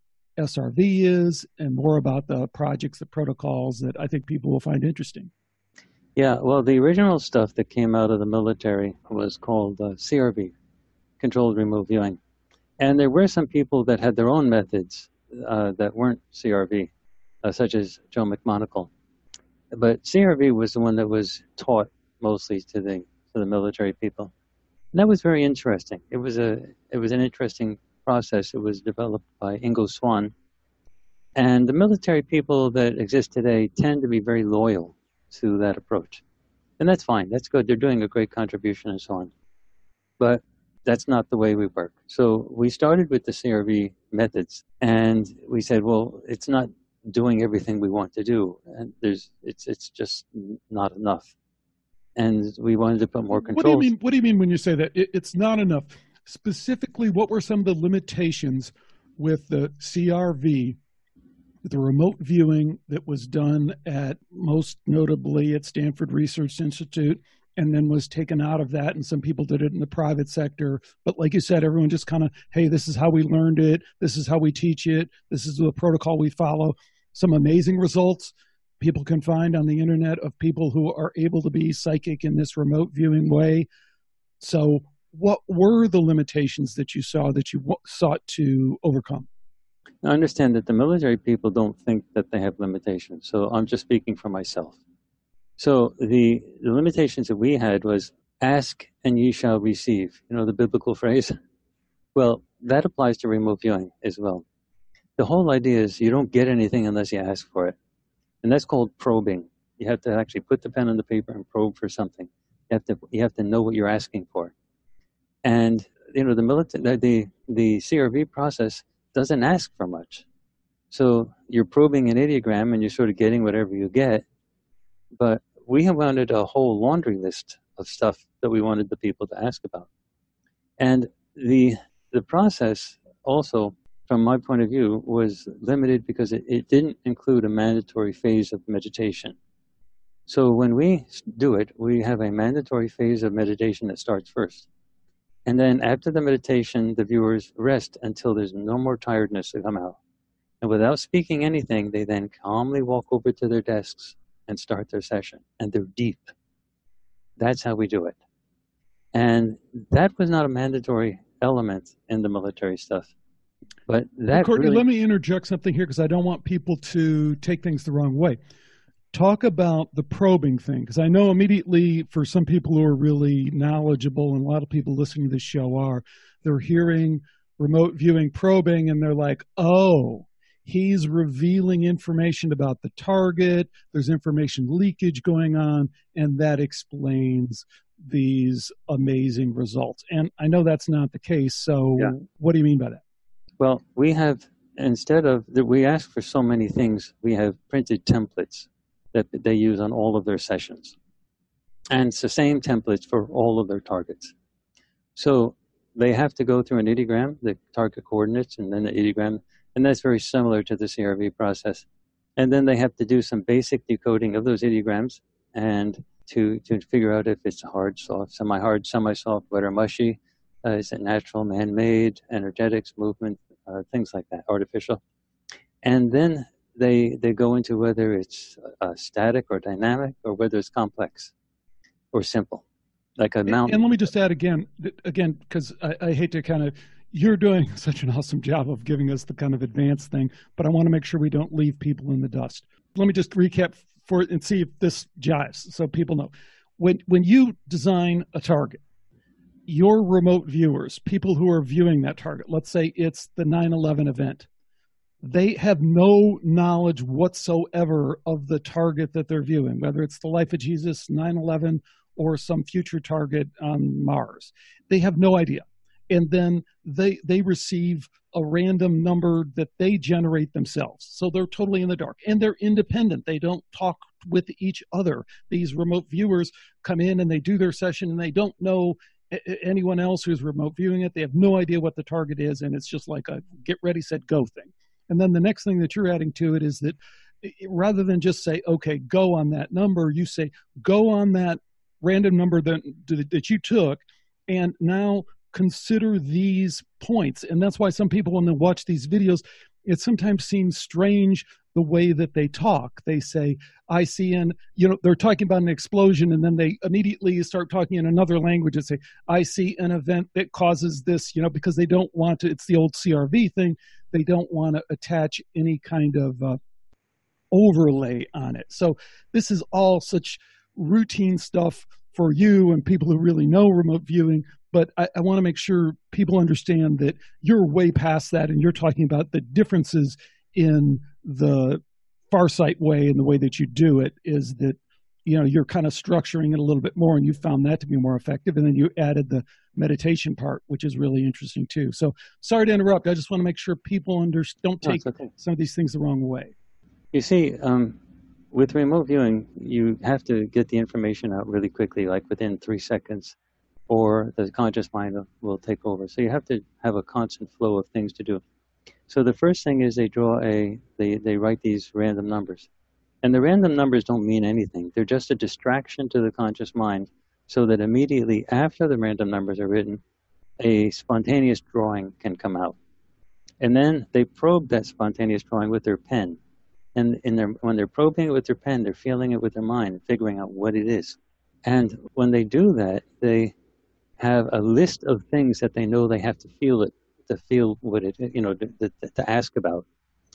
Speaker 1: SRV is and more about the projects, the protocols that I think people will find interesting.
Speaker 6: Yeah, well, the original stuff that came out of the military was called CRV, Controlled Remote Viewing. And there were some people that had their own methods that weren't CRV, such as Joe McMonagle. But CRV was the one that was taught mostly to the military people. And that was very interesting. It was an interesting process. It was developed by Ingo Swann. And the military people that exist today tend to be very loyal to that approach. And that's fine. That's good. They're doing a great contribution and so on. But that's not the way we work. So we started with the CRV methods, and we said, well, it's not doing everything we want to do, and it's just not enough. And we wanted to put more controls.
Speaker 1: What do you mean when you say that it's not enough? Specifically, what were some of the limitations with the CRV, the remote viewing that was done at most notably at Stanford Research Institute, and then was taken out of that, and some people did it in the private sector. But like you said, everyone just kind of, hey, this is how we learned it. This is how we teach it. This is the protocol we follow. Some amazing results people can find on the internet of people who are able to be psychic in this remote viewing way. So what were the limitations that you saw that you sought to overcome?
Speaker 6: I understand that the military people don't think that they have limitations. So I'm just speaking for myself. So the limitations that we had was ask and ye shall receive. You know, the biblical phrase? Well, that applies to remote viewing as well. The whole idea is you don't get anything unless you ask for it. And that's called probing. You have to actually put the pen on the paper and probe for something. You have to know what you're asking for. And, you know, the CRV process doesn't ask for much. So you're probing an ideogram and you're sort of getting whatever you get. But we have wanted a whole laundry list of stuff that we wanted the people to ask about. And the process also, from my point of view, was limited because it didn't include a mandatory phase of meditation. So when we do it, we have a mandatory phase of meditation that starts first. And then after the meditation, the viewers rest until there's no more tiredness to come out. And without speaking anything, they then calmly walk over to their desks and start their session. And they're deep. That's how we do it. And that was not a mandatory element in the military stuff. But that
Speaker 1: Courtney,
Speaker 6: really...
Speaker 1: let me interject something here because I don't want people to take things the wrong way. Talk about the probing thing, because I know immediately for some people who are really knowledgeable, and a lot of people listening to this show are, they're hearing remote viewing probing, and they're like, oh, he's revealing information about the target, there's information leakage going on, and that explains these amazing results. And I know that's not the case, so yeah. What do you mean by that?
Speaker 6: Well, we have, instead of, we ask for so many things, we have printed templates that they use on all of their sessions. And it's the same templates for all of their targets. So they have to go through an ideogram, the target coordinates, and then the ideogram, and that's very similar to the CRV process. And then they have to do some basic decoding of those ideograms and to figure out if it's hard, soft, semi-hard, semi-soft, wet or mushy, is it natural, man-made, energetics, movement, things like that, artificial. And then they go into whether it's static or dynamic or whether it's complex or simple, like a mountain.
Speaker 1: And let me just add again, because I hate to kind of, you're doing such an awesome job of giving us the kind of advanced thing, but I want to make sure we don't leave people in the dust. Let me just recap for it and see if this jives so people know. When you design a target, your remote viewers, people who are viewing that target, let's say it's the 9/11 event, they have no knowledge whatsoever of the target that they're viewing, whether it's the life of Jesus, 9/11, or some future target on Mars. They have no idea. And then they receive a random number that they generate themselves. So they're totally in the dark. And they're independent. They don't talk with each other. These remote viewers come in and they do their session and they don't know anyone else who's remote viewing it. They have no idea what the target is. And it's just like a get ready, set, go thing. And then the next thing that you're adding to it is that rather than just say, okay, go on that number, you say, go on that random number that you took, and now consider these points. And that's why some people, when they watch these videos, it sometimes seems strange the way that they talk. They say, I see they're talking about an explosion, and then they immediately start talking in another language and say, I see an event that causes this, because they don't want to, it's the old CRV thing, they don't want to attach any kind of overlay on it. So this is all such routine stuff for you and people who really know remote viewing, but I want to make sure people understand that you're way past that and you're talking about the differences in the Farsight way and the way that you do it is that you're kind of structuring it a little bit more, and you found that to be more effective. And then you added the meditation part, which is really interesting too. So sorry to interrupt. I just want to make sure people don't take some of these things the wrong way.
Speaker 6: You see, with remote viewing, you have to get the information out really quickly, like within 3 seconds, or the conscious mind will take over. So you have to have a constant flow of things to do. So the first thing is they write these random numbers. And the random numbers don't mean anything. They're just a distraction to the conscious mind, so that immediately after the random numbers are written, a spontaneous drawing can come out. And then they probe that spontaneous drawing with their pen. And when they're probing it with their pen, they're feeling it with their mind, figuring out what it is. And when they do that, they have a list of things that they know they have to feel what it, to ask about.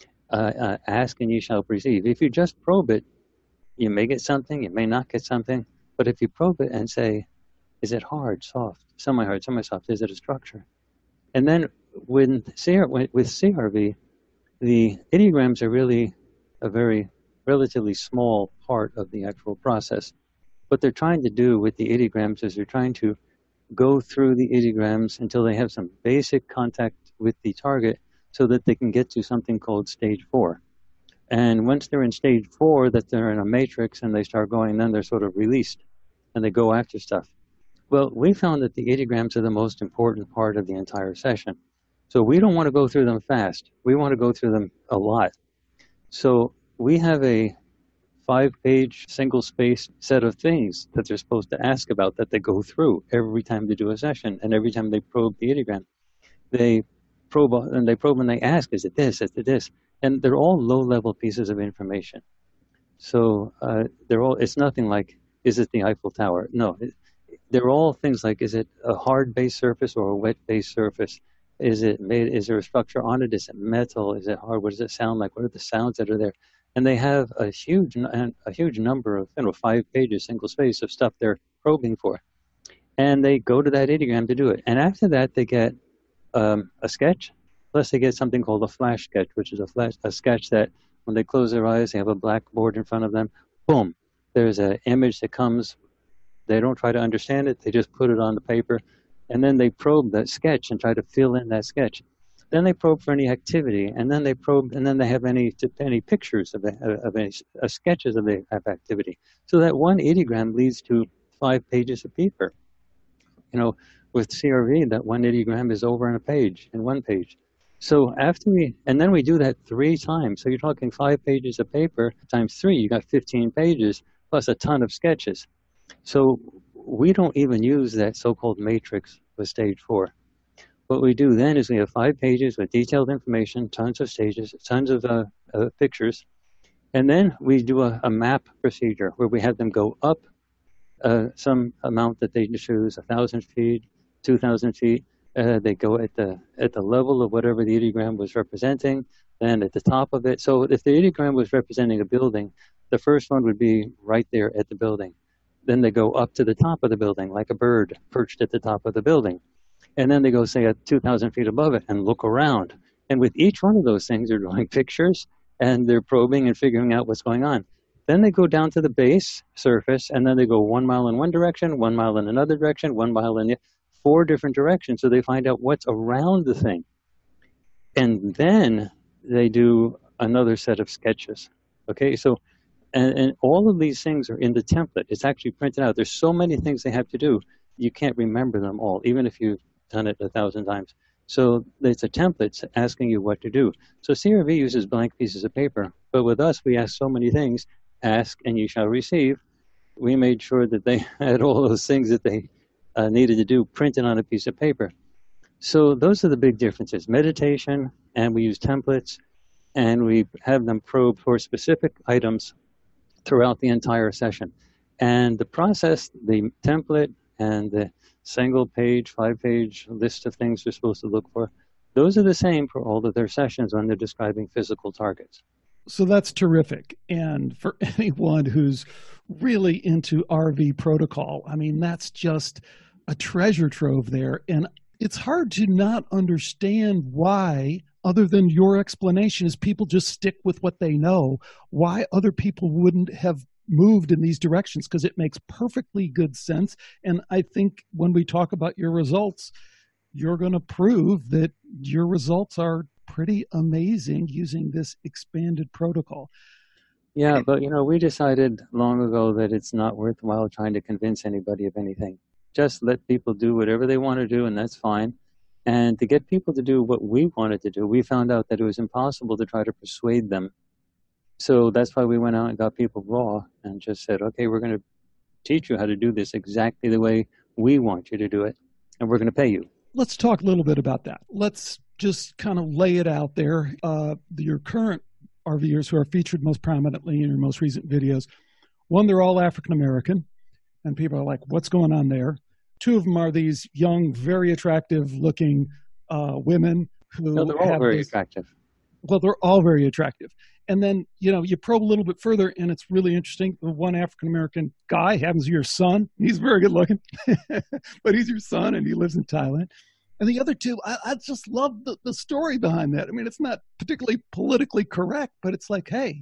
Speaker 6: Ask and you shall receive. If you just probe it, you may get something, you may not get something. But if you probe it and say, is it hard, soft, semi-hard, semi-soft, is it a structure? And then with CRV, the ideograms are really a very relatively small part of the actual process. What they're trying to do with the ideograms is they're trying to go through the ideograms until they have some basic contact with the target so that they can get to something called stage 4. And once they're in stage 4, that they're in a matrix and they start going, then they're sort of released and they go after stuff. Well, we found that the ideograms are the most important part of the entire session. So we don't want to go through them fast. We want to go through them a lot. So we have a 5-page single-spaced set of things that they're supposed to ask about that they go through every time they do a session. And every time they probe the ideogram, they probe and they ask, is it this, is it this? And they're all low-level pieces of information. So it's nothing like, is it the Eiffel Tower? No, they're all things like, is it a hard base surface or a wet base surface? Is there a structure on it? Is it metal? Is it hard? What does it sound like? What are the sounds that are there? And they have a huge number of 5 pages, single space of stuff they're probing for. And they go to that ideogram to do it. And after that, they get a sketch, plus they get something called a flash sketch, which is a sketch that when they close their eyes, they have a blackboard in front of them. Boom, there's an image that comes. They don't try to understand it. They just put it on the paper. And then they probe that sketch and try to fill in that sketch. Then they probe for any activity, and then they probe, and then they have any pictures of any sketches of the activity. So that one ideogram leads to 5 pages of paper. With CRV, that one ideogram is over in 1 page. So then we do that 3 times. So you're talking 5 pages of paper times 3. You got 15 pages plus a ton of sketches. So we don't even use that so-called matrix with stage 4. What we do then is we have 5 pages with detailed information, tons of stages, tons of pictures, and then we do a map procedure where we have them go up some amount that they choose, 1,000 feet, 2,000 feet. They go at the level of whatever the ideogram was representing, and at the top of it. So if the ideogram was representing a building, the first one would be right there at the building. Then they go up to the top of the building, like a bird perched at the top of the building. And then they go, say, at 2,000 feet above it and look around. And with each one of those things, they're drawing pictures, and they're probing and figuring out what's going on. Then they go down to the base surface, and then they go 1 mile in one direction, 1 mile in another direction, 1 mile in 4 different directions, so they find out what's around the thing. And then they do another set of sketches. Okay, so, and all of these things are in the template. It's actually printed out. There's so many things they have to do, you can't remember them all, even if you've done it 1,000 times. So it's a template asking you what to do. So CRV uses blank pieces of paper, but with us, we ask so many things. Ask and you shall receive. We made sure that they had all those things that they needed to do printed on a piece of paper. So those are the big differences. Meditation, and we use templates, and we have them probe for specific items throughout the entire session. And the process, the template, and the single page, 5-page list of things they're supposed to look for, those are the same for all of their sessions when they're describing physical targets.
Speaker 1: So that's terrific. And for anyone who's really into RV protocol, I mean, that's just a treasure trove there. And it's hard to not understand why, other than your explanation, is people just stick with what they know, why other people wouldn't have moved in these directions because it makes perfectly good sense. And I think when we talk about your results, you're going to prove that your results are pretty amazing using this expanded protocol.
Speaker 6: Yeah, but we decided long ago that it's not worthwhile trying to convince anybody of anything. Just let people do whatever they want to do, and that's fine. And to get people to do what we wanted to do, we found out that it was impossible to try to persuade them. So that's why we went out and got people raw and just said, okay, we're going to teach you how to do this exactly the way we want you to do it, and we're going to pay you.
Speaker 1: Let's talk a little bit about that. Let's just kind of lay it out there. Your current RVers who are featured most prominently in your most recent videos, one, they're all African-American, and people are like, what's going on there? Two of them are these young, very attractive-looking women who
Speaker 6: they're all very attractive.
Speaker 1: Well, they're all very attractive. And then, you probe a little bit further, and it's really interesting. The one African-American guy happens to be your son. He's very good looking, but he's your son, and he lives in Thailand. And the other two, I just love the story behind that. I mean, it's not particularly politically correct, but it's like, hey,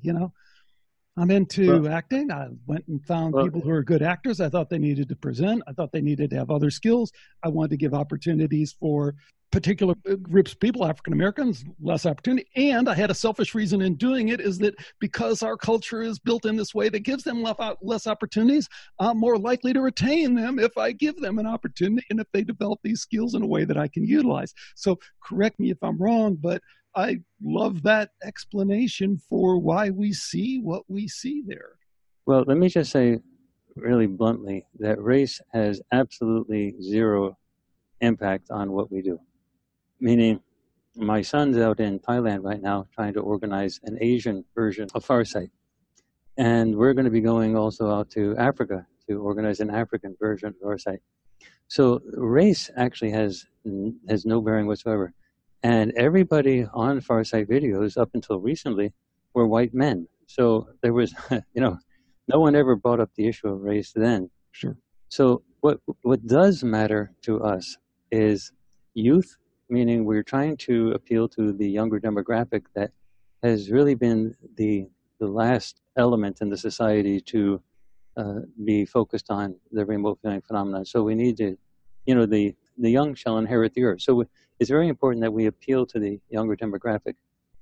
Speaker 1: I'm into acting. I went and found people who are good actors. I thought they needed to present. I thought they needed to have other skills. I wanted to give opportunities for particular groups of people, African Americans, less opportunity. And I had a selfish reason in doing it, is that because our culture is built in this way that gives them less opportunities, I'm more likely to retain them if I give them an opportunity and if they develop these skills in a way that I can utilize. So correct me if I'm wrong, but I love that explanation for why we see what we see there.
Speaker 6: Well, let me just say really bluntly that race has absolutely zero impact on what we do. Meaning, my son's out in Thailand right now trying to organize an Asian version of Farsight. And we're going to be going also out to Africa to organize an African version of Farsight. So race actually has no bearing whatsoever. And everybody on Farsight videos up until recently were white men. So there was, no one ever brought up the issue of race then.
Speaker 1: Sure.
Speaker 6: So what does matter to us is youth, meaning we're trying to appeal to the younger demographic that has really been the last element in the society to be focused on the remote viewing phenomenon. So we need to, the young shall inherit the earth. So it's very important that we appeal to the younger demographic.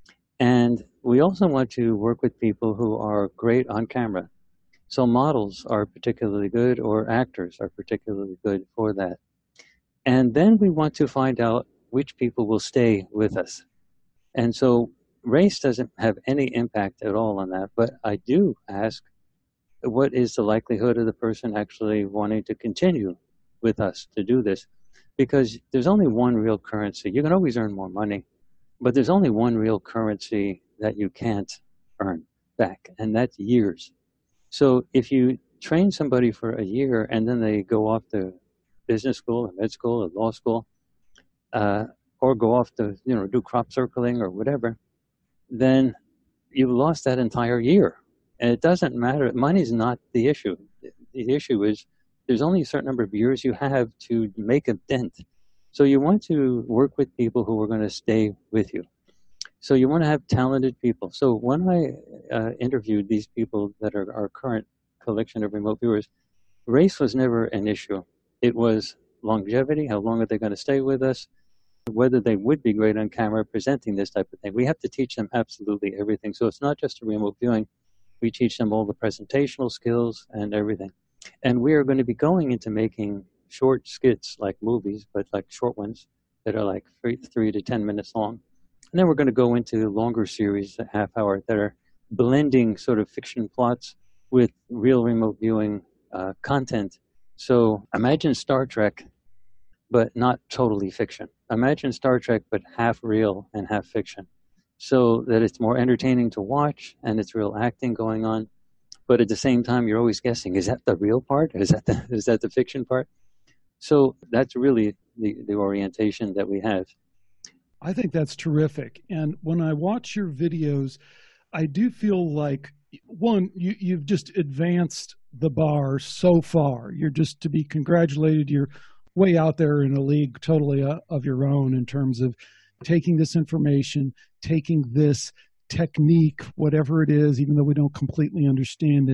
Speaker 6: And we also want to work with people who are great on camera. So models are particularly good, or actors are particularly good for that. And then we want to find out which people will stay with us. And so race doesn't have any impact at all on that. But I do ask, what is the likelihood of the person actually wanting to continue with us to do this? Because there's only one real currency. You can always earn more money, but there's only one real currency that you can't earn back, and that's years. So if you train somebody for a year and then they go off to business school or med school or law school, or go off to do crop circling or whatever, then you lost that entire year. And it doesn't matter. Money's not the issue. The issue is there's only a certain number of years you have to make a dent. So you want to work with people who are going to stay with you. So you want to have talented people. So when I interviewed these people that are our current collection of remote viewers, race was never an issue. It was longevity, how long are they going to stay with us, whether they would be great on camera presenting this type of thing. We have to teach them absolutely everything. So it's not just a remote viewing. We teach them all the presentational skills and everything. And we are going to be going into making short skits like movies, but like short ones that are like 3 to 10 minutes long. And then we're going to go into longer series, a half hour, that are blending sort of fiction plots with real remote viewing content. So imagine Star Trek, but not totally fiction. Imagine Star Trek, but half real and half fiction. So that it's more entertaining to watch and it's real acting going on. But at the same time, you're always guessing, is that the real part? Is that the fiction part? So that's really the orientation that we have.
Speaker 1: I think that's terrific. And when I watch your videos, I do feel like, one, you've just advanced the bar so far. You're just to be congratulated. You're way out there in a league totally of your own in terms of taking this information, taking this technique, whatever it is, even though we don't completely understand it,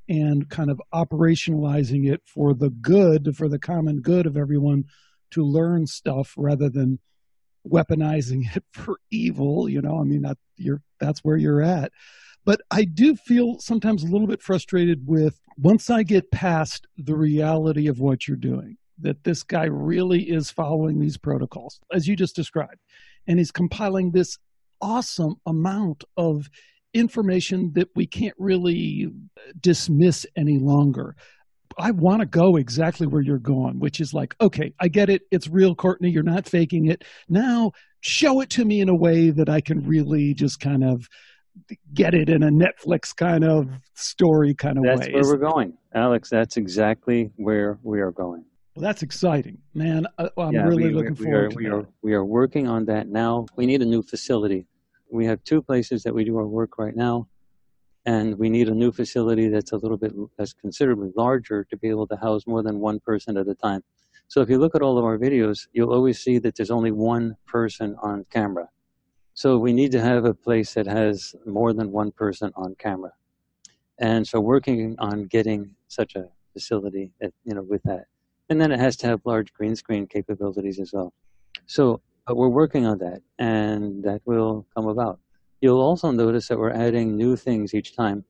Speaker 1: and kind of operationalizing it for the good, for the common good of everyone to learn stuff rather than weaponizing it for evil. I mean, that's where you're at. But I do feel sometimes a little bit frustrated with, once I get past the reality of what you're doing, that this guy really is following these protocols, as you just described, and he's compiling this awesome amount of information that we can't really dismiss any longer. I want to go exactly where you're going, which is like, okay, I get it. It's real, Courtney. You're not faking it. Now show it to me in a way that I can really just kind of get it in a Netflix kind of story kind of way.
Speaker 6: That's where we're going, Alex. That's exactly where we are going.
Speaker 1: Well, that's exciting, man. I'm really looking forward to that.
Speaker 6: We are working on that now. We need a new facility. We have 2 places that we do our work right now, and we need a new facility that's considerably larger to be able to house more than one person at a time. So if you look at all of our videos, you'll always see that there's only one person on camera. So we need to have a place that has more than one person on camera. And so working on getting such a facility, with that. And then it has to have large green screen capabilities as well. So we're working on that, and that will come about. You'll also notice that we're adding new things each time.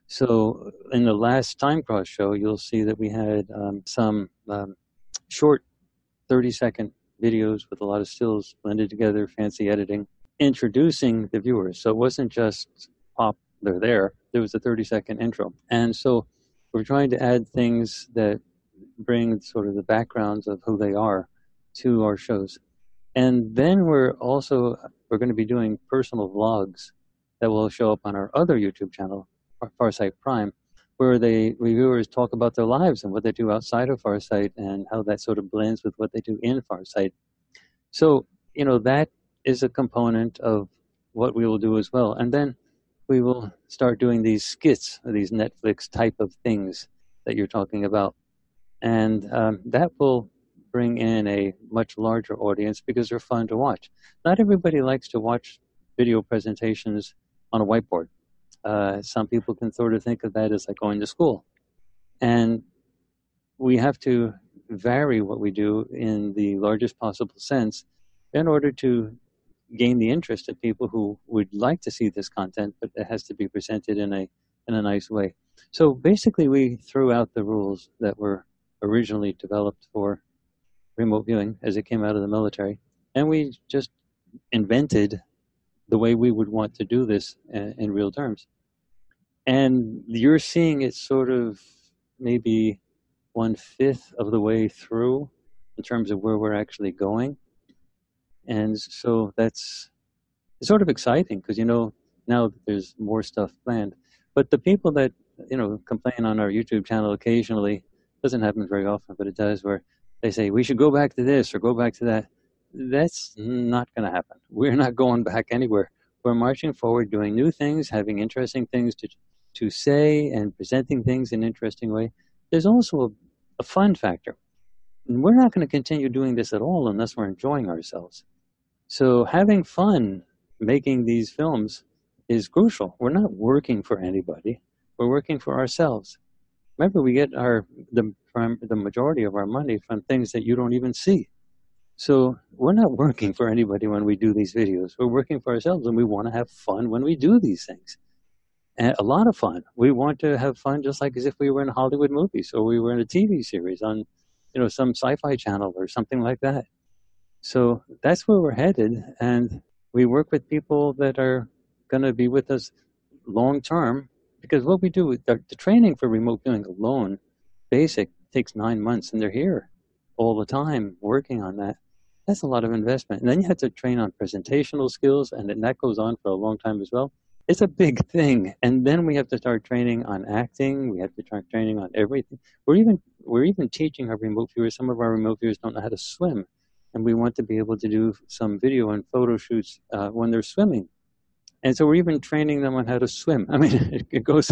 Speaker 6: So in the last Time Cross show, you'll see that we had some short 30-second videos with a lot of stills blended together, fancy editing, introducing the viewers. So it wasn't just pop, they're there. There was a 30-second intro. And so we're trying to add things that bring sort of the backgrounds of who they are to our shows. And then we're going to be doing personal vlogs that will show up on our other YouTube channel, Farsight Prime, where reviewers talk about their lives and what they do outside of Farsight and how that sort of blends with what they do in Farsight. So, that is a component of what we will do as well. And then we will start doing these skits, these Netflix type of things that you're talking about. And that will bring in a much larger audience because they're fun to watch. Not everybody likes to watch video presentations on a whiteboard. Some people can sort of think of that as like going to school. And we have to vary what we do in the largest possible sense in order to gain the interest of people who would like to see this content, but it has to be presented in a nice way. So basically we threw out the rules that were originally developed for remote viewing as it came out of the military, and we just invented the way we would want to do this in real terms. And you're seeing it sort of maybe 1/5 of the way through in terms of where we're actually going. And so it's sort of exciting because, now that there's more stuff planned. But the people that, complain on our YouTube channel occasionally, doesn't happen very often, but it does, where they say, we should go back to this or go back to that. That's not going to happen. We're not going back anywhere. We're marching forward, doing new things, having interesting things to say and presenting things in an interesting way. There's also a fun factor. And we're not going to continue doing this at all unless we're enjoying ourselves. So having fun making these films is crucial. We're not working for anybody. We're working for ourselves. Remember, we get the majority of our money from things that you don't even see. So we're not working for anybody when we do these videos. We're working for ourselves, and we want to have fun when we do these things. And a lot of fun. We want to have fun just like as if we were in Hollywood movies or we were in a TV series on, some sci-fi channel or something like that. So that's where we're headed, and we work with people that are going to be with us long term, because what we do, the training for remote viewing alone, basic, takes 9 months, and they're here all the time working on that. That's a lot of investment. And then you have to train on presentational skills, and then that goes on for a long time as well. It's a big thing. And then we have to start training on acting. We have to start training on everything. We're even teaching our remote viewers. Some of our remote viewers don't know how to swim, and we want to be able to do some video and photo shoots when they're swimming. And so we're even training them on how to swim. I mean, it goes,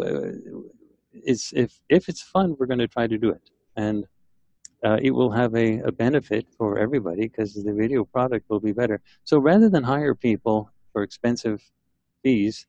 Speaker 6: it's if it's fun, we're going to try to do it. And it will have a benefit for everybody because the video product will be better. So rather than hire people for expensive fees,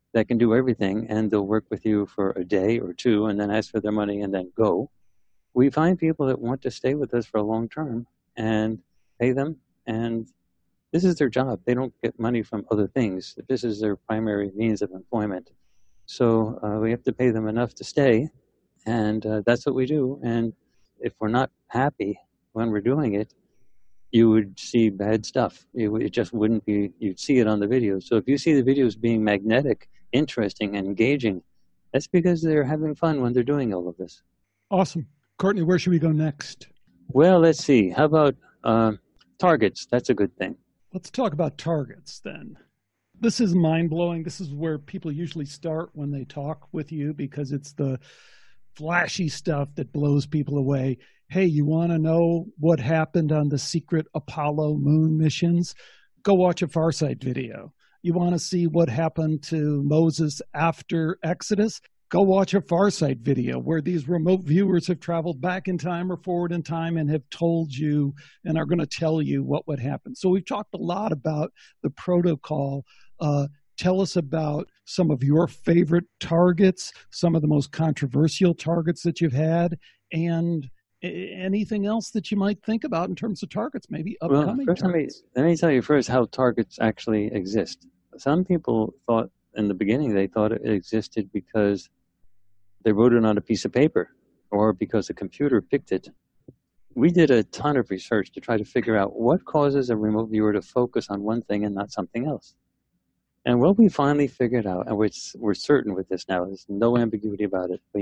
Speaker 6: that can do everything, and they'll work with you for a day or two and then ask for their money and then go. We find people that want to stay with us for a long term and pay them, and this is their job. They don't get money from other things. This is their primary means of employment. So we have to pay them enough to stay, and that's what we do. And if we're not happy when we're doing it, you would see bad stuff. It just wouldn't be, you'd see it on the videos. So if you see the videos being magnetic, interesting, and engaging, that's because they're having fun when they're doing all of this.
Speaker 1: Awesome. Courtney, where should we go next?
Speaker 6: Well, let's see. How about targets? That's a good thing.
Speaker 1: Let's talk about targets then. This is mind-blowing. This is where people usually start when they talk with you because it's the flashy stuff that blows people away. Hey, you want to know what happened on the secret Apollo moon missions? Go watch a Farsight video. You want to see what happened to Moses after Exodus? Go watch a Farsight video where these remote viewers have traveled back in time or forward in time and have told you and are going to tell you what would happen. So we've talked a lot about the protocol. Tell us about some of your favorite targets, some of the most controversial targets that you've had, and anything else that you might think about in terms of targets, maybe upcoming targets.
Speaker 6: Let me tell you first how targets actually exist. Some people thought in the beginning, they thought it existed because they wrote it on a piece of paper or because a computer picked it. We did a ton of research to try to figure out what causes a remote viewer to focus on one thing and not something else. And what we finally figured out, and we're certain with this now, there's no ambiguity about it.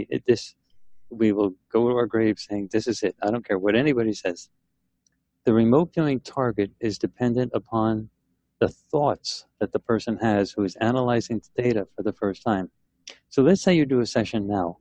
Speaker 6: We will go to our grave saying, this is it. I don't care what anybody says. The remote viewing target is dependent upon the thoughts that the person has who is analyzing the data for the first time. So let's say you do a session now,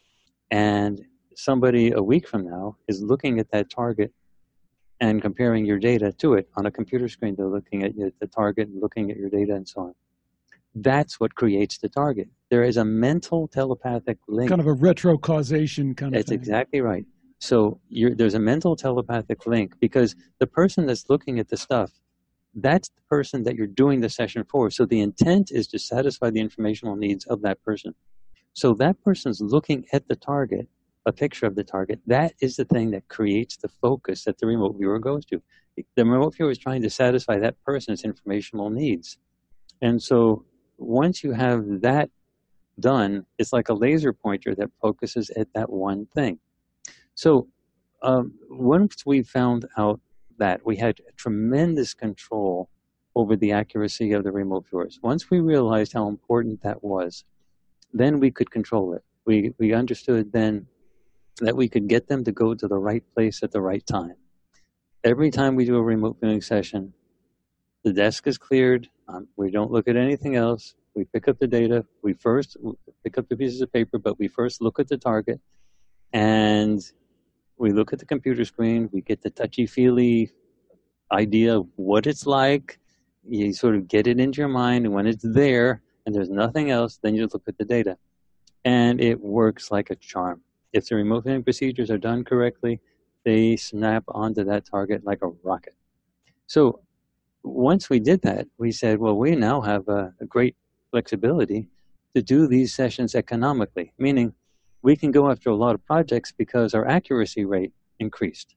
Speaker 6: and somebody a week from now is looking at that target and comparing your data to it on a computer screen. They're looking at the target and looking at your data and so on. That's what creates the target. There is a mental telepathic link.
Speaker 1: Kind of a retrocausation kind of
Speaker 6: That's
Speaker 1: thing.
Speaker 6: exactly right. So there's a mental telepathic link because the person that's looking at the stuff, that's the person that you're doing the session for. So the intent is to satisfy the informational needs of that person. So that person's looking at the target, a picture of the target. That is the thing that creates the focus that the remote viewer goes to. The remote viewer is trying to satisfy that person's informational needs. And so once you have that done, it's like a laser pointer that focuses at that one thing. So once we found out that, we had tremendous control over the accuracy of the remote viewers. Once we realized how important that was, then we could control it. We understood then that we could get them to go to the right place at the right time. Every time we do a remote viewing session, the desk is cleared. We don't look at anything else. We pick up the data. We first pick up the pieces of paper, but we first look at the target, and we look at the computer screen. We get the touchy-feely idea of what it's like. You sort of get it into your mind, and when it's there and there's nothing else, then you look at the data. And it works like a charm. If the remote viewing procedures are done correctly, they snap onto that target like a rocket. So once we did that, we said, well, we now have a great flexibility to do these sessions economically, meaning we can go after a lot of projects because our accuracy rate increased.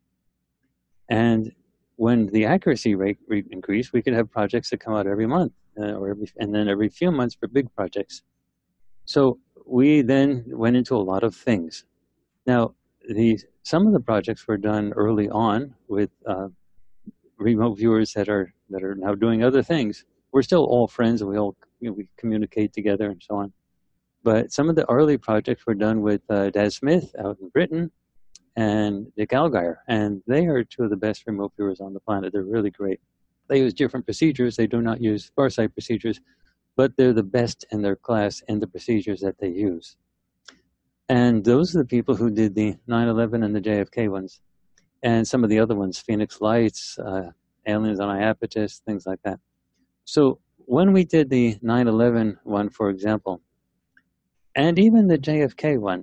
Speaker 6: And when the accuracy rate increased, we could have projects that come out every month and then every few months for big projects. So we then went into a lot of things. Now, some of the projects were done early on with remote viewers that are now doing other things. We're still all friends, and we communicate together and so on. But some of the early projects were done with Daz Smith out in Britain and Dick Allgaier, and they are two of the best remote viewers on the planet. They're really great. They use different procedures. They do not use Farsight procedures, but they're the best in their class in the procedures that they use. And those are the people who did the 9/11 and the JFK ones, and some of the other ones, Phoenix Lights, Aliens on Iapetus, things like that. So when we did the 9/11 one, for example, and even the JFK one,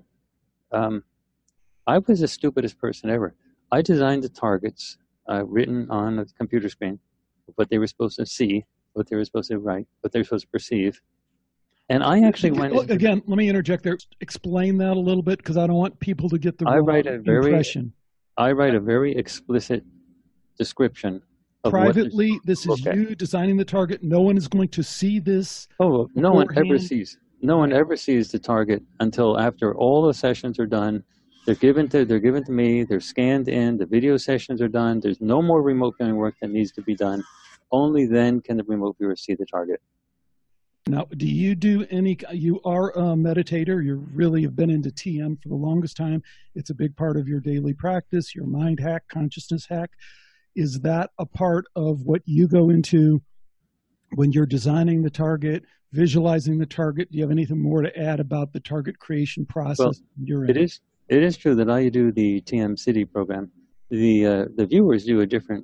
Speaker 6: I was the stupidest person ever. I designed the targets written on a computer screen, what they were supposed to see, what they were supposed to write, what they were supposed to perceive. And I actually went
Speaker 1: again. Let me interject there. Explain that a little bit, because I don't want people to get the wrong impression.
Speaker 6: I write a very explicit description of
Speaker 1: privately. This is you designing the target. No one is going to see this.
Speaker 6: Oh, no one ever sees. No one ever sees the target until after all the sessions are done. They're given to me. They're scanned in. The video sessions are done. There's no more remote viewing work that needs to be done. Only then can the remote viewer see the target.
Speaker 1: Now, do you do any? You are a meditator. You really have been into TM for the longest time. It's a big part of your daily practice. Your mind hack, consciousness hack. Is that a part of what you go into when you're designing the target, visualizing the target? Do you have anything more to add about the target creation process?
Speaker 6: Well, it is true that I do the TM City program. The viewers do a different,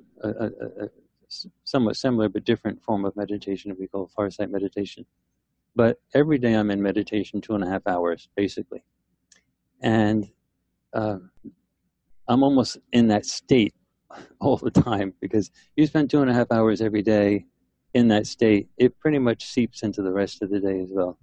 Speaker 6: somewhat similar but different form of meditation we call Farsight meditation. But every day I'm in meditation 2.5 hours, basically. And I'm almost in that state all the time, because you spend 2.5 hours every day in that state. It pretty much seeps into the rest of the day as well.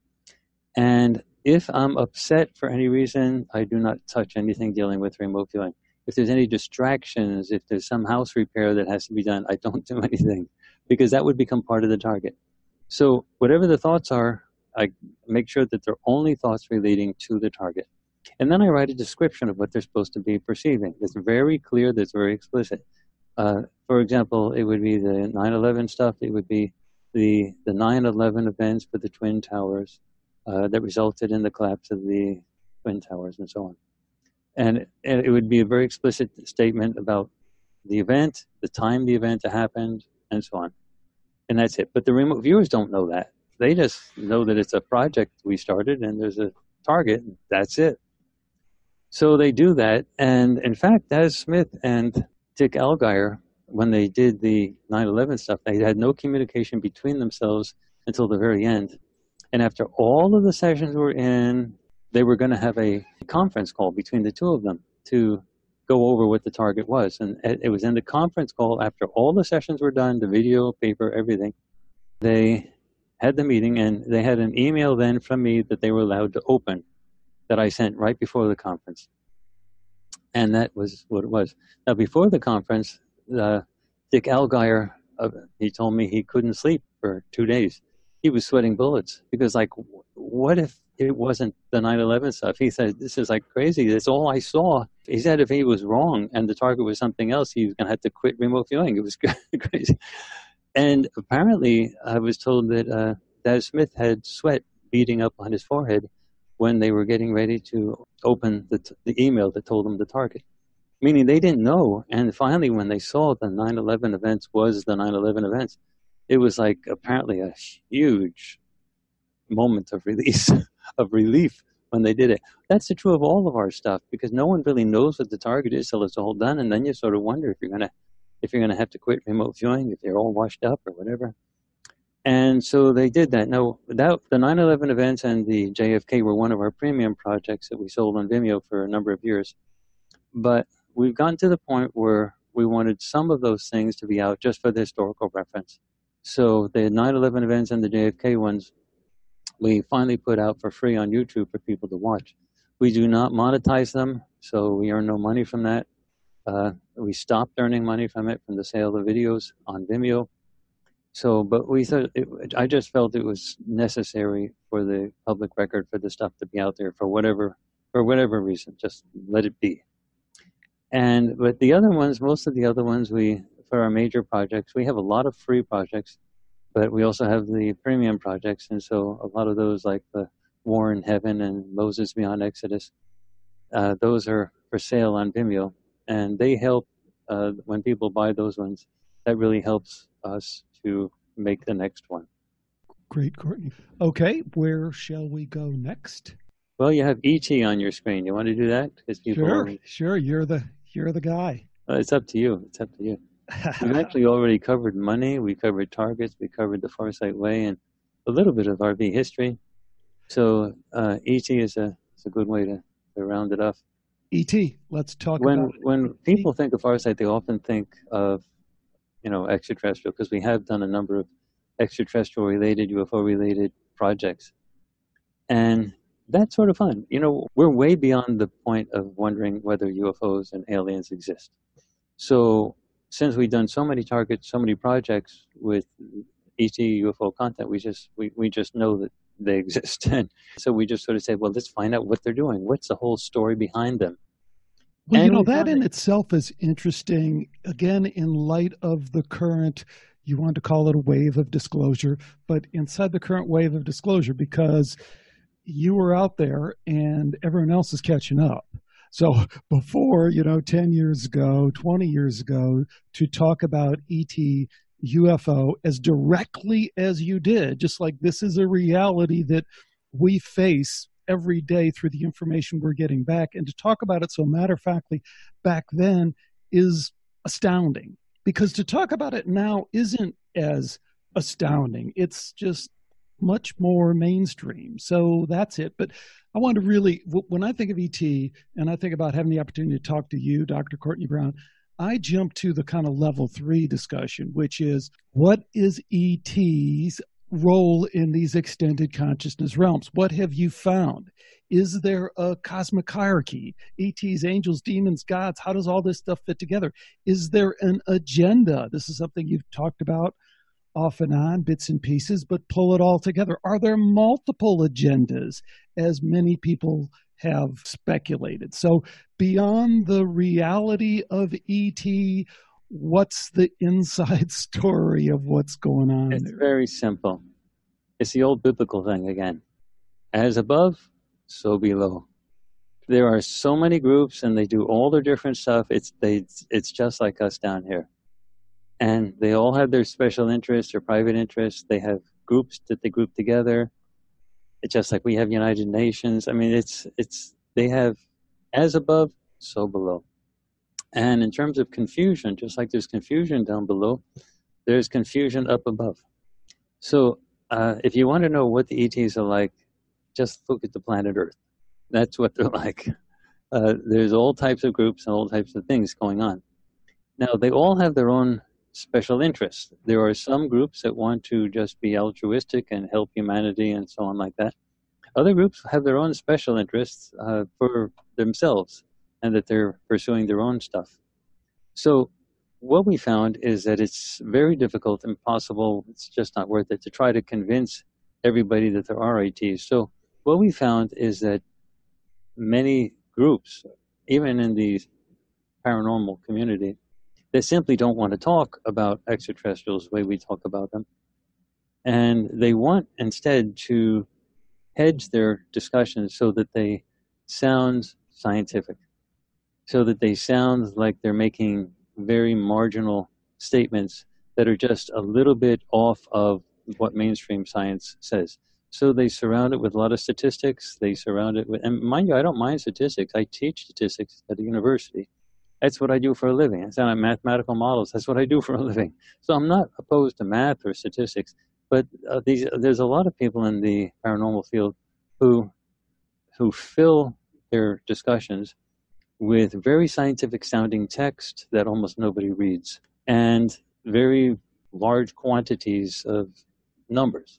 Speaker 6: And if I'm upset for any reason, I do not touch anything dealing with remote viewing. If there's any distractions, if there's some house repair that has to be done, I don't do anything, because that would become part of the target. So whatever the thoughts are, I make sure that they're only thoughts relating to the target. And then I write a description of what they're supposed to be perceiving. It's very clear, that's very explicit. For example, it would be the 9/11 stuff. It would be the 9/11 events for the Twin Towers that resulted in the collapse of the Twin Towers and so on. And it would be a very explicit statement about the event, the time the event happened, and so on. And that's it. But the remote viewers don't know that. They just know that it's a project we started and there's a target. That's it. So they do that. And in fact, Daz Smith and Dick Allgaier, when they did the 9/11 stuff, they had no communication between themselves until the very end. And after all of the sessions were in, they were going to have a conference call between the two of them to go over what the target was. And it was in the conference call, after all the sessions were done, the video, paper, everything, they had the meeting, and they had an email then from me that they were allowed to open that I sent right before the conference. And that was what it was. Now, before the conference, Dick Allgaier, he told me he couldn't sleep for 2 days. He was sweating bullets because, like, what if it wasn't the 9/11 stuff? He said, this is like crazy. That's all I saw. He said if he was wrong and the target was something else, he was going to have to quit remote viewing. It was crazy. And apparently, I was told that Daz Smith had sweat beading up on his forehead when they were getting ready to open the email that told them the target. Meaning they didn't know. And finally, when they saw the 9/11 events was the 9/11 events, it was like apparently a huge moment of release, of relief when they did it. That's true of all of our stuff, because no one really knows what the target is till it's all done, and then you sort of wonder if you're gonna have to quit remote viewing, if they're all washed up or whatever. And so they did that. Now, the 9/11 events and the JFK were one of our premium projects that we sold on Vimeo for a number of years. But we've gotten to the point where we wanted some of those things to be out just for the historical reference. So the 9/11 events and the JFK ones, we finally put out for free on YouTube for people to watch. We do not monetize them, so we earn no money from that. We stopped earning money from it, from the sale of videos on Vimeo. So, but we thought, I just felt it was necessary for the public record for the stuff to be out there for whatever reason. Just let it be. But the other ones, most of the other ones, for our major projects, we have a lot of free projects, but we also have the premium projects. And so a lot of those, like the War in Heaven and Moses Beyond Exodus, those are for sale on Vimeo. And they help, when people buy those ones, that really helps us to make the next one.
Speaker 1: Great, Courtney. Okay, where shall we go next?
Speaker 6: Well, you have E.T. on your screen. You want to do that?
Speaker 1: Sure. You're the guy.
Speaker 6: It's up to you. We've actually already covered money. We covered targets. We covered the Farsight Way and a little bit of RV history. So E.T. is a good way to round it off.
Speaker 1: E.T., let's talk about it.
Speaker 6: When people think of Farsight, they often think of, extraterrestrial, because we have done a number of extraterrestrial-related, UFO-related projects. And that's sort of fun. We're way beyond the point of wondering whether UFOs and aliens exist. So since we've done so many targets, so many projects with ET UFO content, we just know that they exist. And so we just sort of say, well, let's find out what they're doing. What's the whole story behind them?
Speaker 1: Well, that in itself is interesting, again, in light of the current, you want to call it a wave of disclosure, but inside the current wave of disclosure, because you were out there and everyone else is catching up. So before, 10 years ago, 20 years ago, to talk about ET, UFO as directly as you did, just like this is a reality that we face every day through the information we're getting back, and to talk about it so matter-of-factly back then is astounding, because to talk about it now isn't as astounding. It's just much more mainstream. So that's it. But I want to really, when I think of ET and I think about having the opportunity to talk to you, Dr. Courtney Brown, I jump to the kind of level 3 discussion, which is, what is ET's role in these extended consciousness realms? What have you found? Is there a cosmic hierarchy? ETs, angels, demons, gods, how does all this stuff fit together? Is there an agenda? This is something you've talked about off and on, bits and pieces, but pull it all together. Are there multiple agendas, as many people have speculated? So beyond the reality of ET, what's the inside story of what's going on?
Speaker 6: It's very simple. It's the old biblical thing again. As above, so below. There are so many groups and they do all their different stuff. It's just like us down here. And they all have their special interests or private interests. They have groups that they group together. It's just like we have United Nations. I mean, they have as above, so below. And in terms of confusion, just like there's confusion down below, there's confusion up above. So if you want to know what the ETs are like, just look at the planet Earth. That's what they're like. There's all types of groups and all types of things going on. Now, they all have their own special interests. There are some groups that want to just be altruistic and help humanity and so on like that. Other groups have their own special interests for themselves, and that they're pursuing their own stuff. So what we found is that it's very difficult, impossible, it's just not worth it to try to convince everybody that there are ETs. So what we found is that many groups, even in the paranormal community, they simply don't want to talk about extraterrestrials the way we talk about them. And they want instead to hedge their discussions so that they sound scientific, so that they sound like they're making very marginal statements that are just a little bit off of what mainstream science says. So they surround it with a lot of statistics. They surround it with, and mind you, I don't mind statistics. I teach statistics at a university. That's what I do for a living. I sound like mathematical models. That's what I do for a living. So I'm not opposed to math or statistics, but there's a lot of people in the paranormal field who fill their discussions with very scientific sounding text that almost nobody reads, and very large quantities of numbers.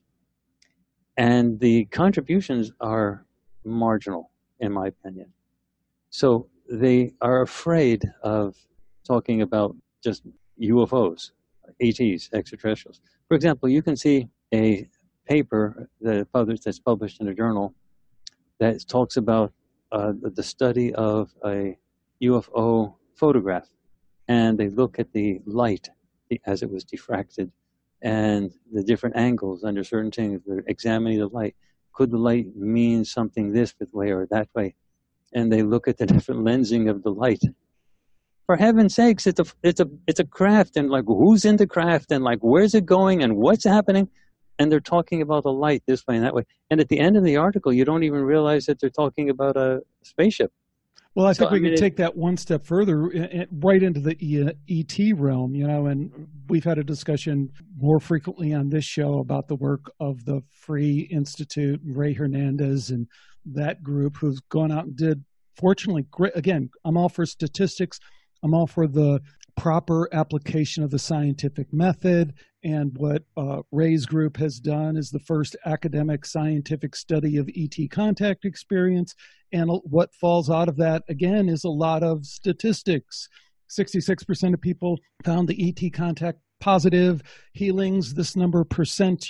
Speaker 6: And the contributions are marginal, in my opinion. So they are afraid of talking about just UFOs, ETs, extraterrestrials. For example, you can see a paper that's published in a journal that talks about the study of a UFO photograph, and they look at the light as it was diffracted and the different angles under certain things. They're examining the light. Could the light mean something this way or that way? And they look at the different lensing of the light. For heaven's sakes, it's a craft, and like who's in the craft, and like where's it going, and what's happening? And they're talking about the light this way and that way. And at the end of the article, you don't even realize that they're talking about a spaceship.
Speaker 1: Well, I think we can take that one step further, right into the ET realm, and we've had a discussion more frequently on this show about the work of the Free Institute, Ray Hernandez, and that group who's gone out and did, fortunately, great. Again, I'm all for statistics. I'm all for the proper application of the scientific method. And what Ray's group has done is the first academic scientific study of ET contact experience. And what falls out of that, again, is a lot of statistics. 66% of people found the ET contact positive, healings, this number percent,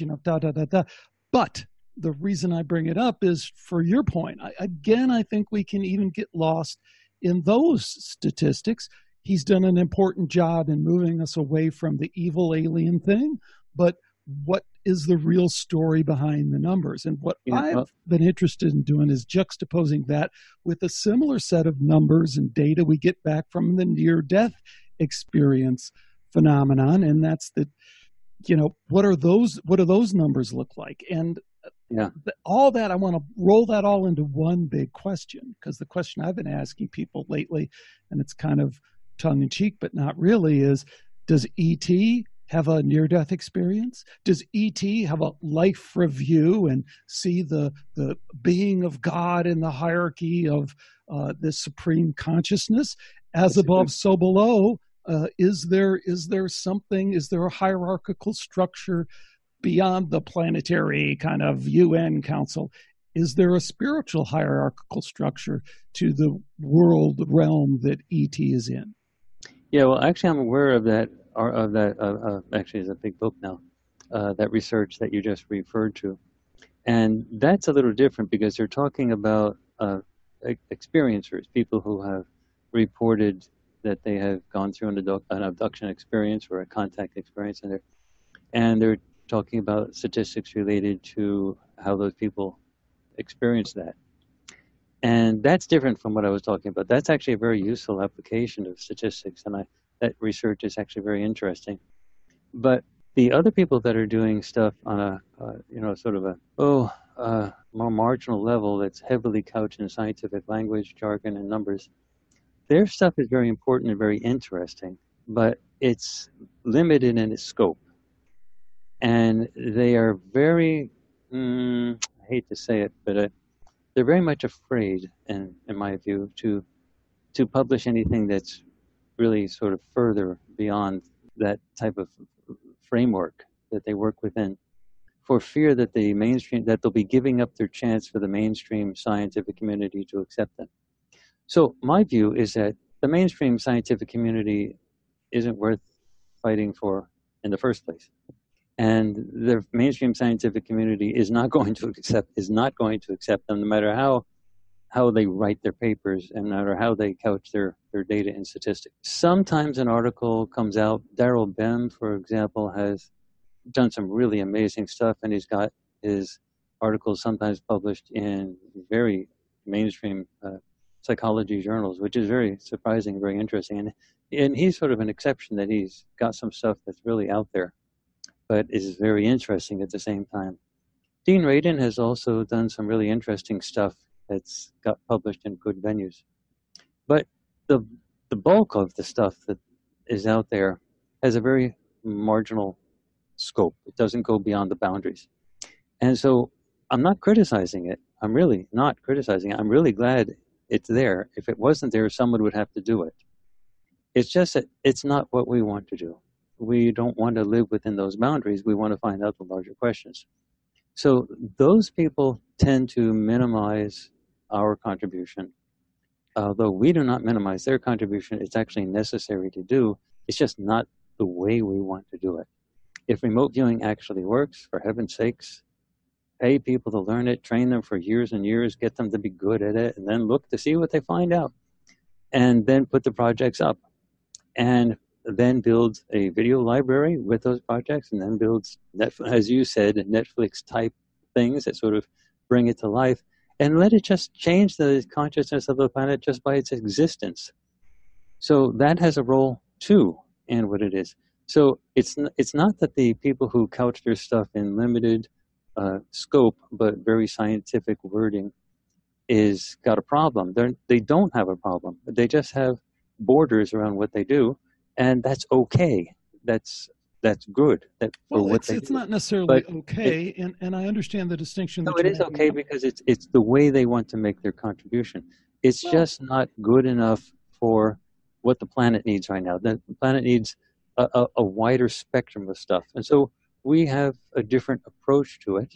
Speaker 1: But the reason I bring it up is for your point. I think we can even get lost in those statistics. He's done an important job in moving us away from the evil alien thing, but what is the real story behind the numbers? And what I've been interested in doing is juxtaposing that with a similar set of numbers and data we get back from the near-death experience phenomenon, and that's that, what do those numbers look like? And all that, I want to roll that all into one big question, because the question I've been asking people lately, and it's kind of tongue-in-cheek, but not really, is does E.T. have a near-death experience? Does E.T. have a life review and see the being of God in the hierarchy of this supreme consciousness? As above, so below. Is there a hierarchical structure beyond the planetary kind of UN council? Is there a spiritual hierarchical structure to the world realm that ET is in?
Speaker 6: Yeah, well, actually, I'm aware of that. Actually, it's a big book now. That research that you just referred to, and that's a little different because they're talking about experiencers, people who have reported that they have gone through an abduction experience or a contact experience, and they're talking about statistics related to how those people experience that. And that's different from what I was talking about. That's actually a very useful application of statistics, and that research is actually very interesting. But the other people that are doing stuff on a sort of a more marginal level that's heavily couched in scientific language, jargon, and numbers, their stuff is very important and very interesting, but it's limited in its scope. And they are very, I hate to say it, but they're very much afraid, in my view, to publish anything that's really sort of further beyond that type of framework that they work within, for fear that they'll be giving up their chance for the mainstream scientific community to accept them. So my view is that the mainstream scientific community isn't worth fighting for in the first place. And the mainstream scientific community is not going to accept them, no matter how they write their papers and no matter how they couch their data and statistics. Sometimes an article comes out. Daryl Bem, for example, has done some really amazing stuff, and he's got his articles sometimes published in very mainstream psychology journals, which is very surprising, very interesting. And he's sort of an exception, that he's got some stuff that's really out there, but is very interesting at the same time. Dean Radin has also done some really interesting stuff that's got published in good venues. But the bulk of the stuff that is out there has a very marginal scope. It doesn't go beyond the boundaries. And so I'm not criticizing it. I'm really not criticizing it. I'm really glad it's there. If it wasn't there, someone would have to do it. It's just that it's not what we want to do. We don't want to live within those boundaries. We want to find out the larger questions. So those people tend to minimize our contribution. Although we do not minimize their contribution, it's actually necessary to do. It's just not the way we want to do it. If remote viewing actually works, for heaven's sakes, pay people to learn it, train them for years and years, get them to be good at it, and then look to see what they find out. And then put the projects up. And then build a video library with those projects, and then builds, as you said, Netflix-type things that sort of bring it to life, and let it just change the consciousness of the planet just by its existence. So that has a role, too, in what it is. So it's not that the people who couch their stuff in limited scope but very scientific wording is got a problem. They don't have a problem. They just have borders around what they do, and that's okay. That's good.
Speaker 1: It's not necessarily okay, and I understand the distinction.
Speaker 6: No, it is okay because it's the way they want to make their contribution. It's just not good enough for what the planet needs right now. The planet needs a wider spectrum of stuff. And so we have a different approach to it,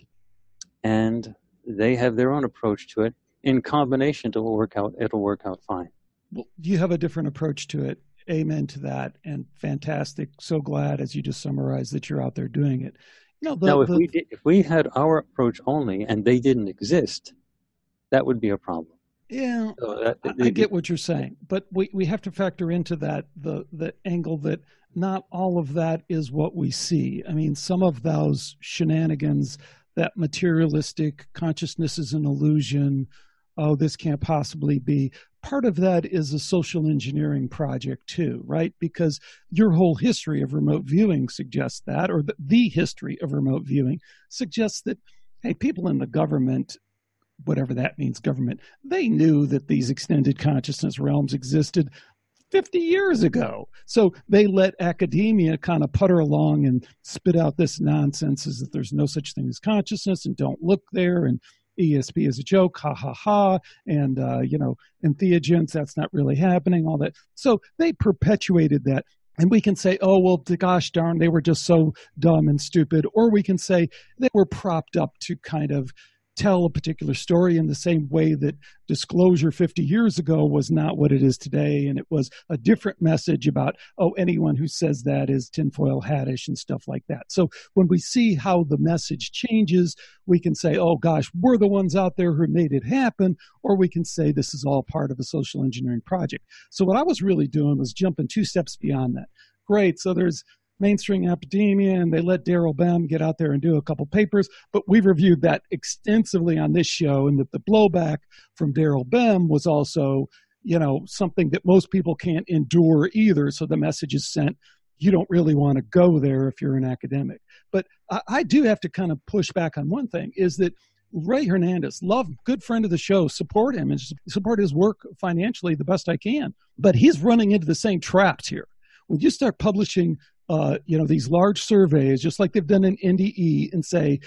Speaker 6: and they have their own approach to it. In combination, it'll work out fine.
Speaker 1: Well, you have a different approach to it. Amen to that, and fantastic. So glad, as you just summarized, that you're out there doing it.
Speaker 6: Now, if we had our approach only and they didn't exist, that would be a problem.
Speaker 1: Yeah, so I get what you're saying, but we have to factor into that the angle that not all of that is what we see. I mean, some of those shenanigans, that materialistic consciousness is an illusion, oh, this can't possibly be. Part of that is a social engineering project too, right? Because your whole history of remote viewing suggests that, or the history of remote viewing suggests that, hey, people in the government, whatever that means, government, they knew that these extended consciousness realms existed 50 years ago. So they let academia kind of putter along and spit out this nonsense as that there's no such thing as consciousness and don't look there, and ESP is a joke, ha, ha, ha, and, entheogens, that's not really happening, all that. So they perpetuated that. And we can say, oh, well, gosh darn, they were just so dumb and stupid. Or we can say they were propped up to kind of tell a particular story in the same way that disclosure 50 years ago was not what it is today. And it was a different message about, oh, anyone who says that is tinfoil hattish and stuff like that. So when we see how the message changes, we can say, oh, gosh, we're the ones out there who made it happen. Or we can say this is all part of a social engineering project. So what I was really doing was jumping 2 steps beyond that. Great. So there's mainstream academia, and they let Daryl Bem get out there and do a couple papers, but we've reviewed that extensively on this show, and that the blowback from Daryl Bem was also, something that most people can't endure either, so the message is sent, you don't really want to go there if you're an academic. But I do have to kind of push back on one thing, is that Ray Hernandez, good friend of the show, support him and support his work financially the best I can, but he's running into the same traps here. When you start publishing these large surveys, just like they've done in NDE, and say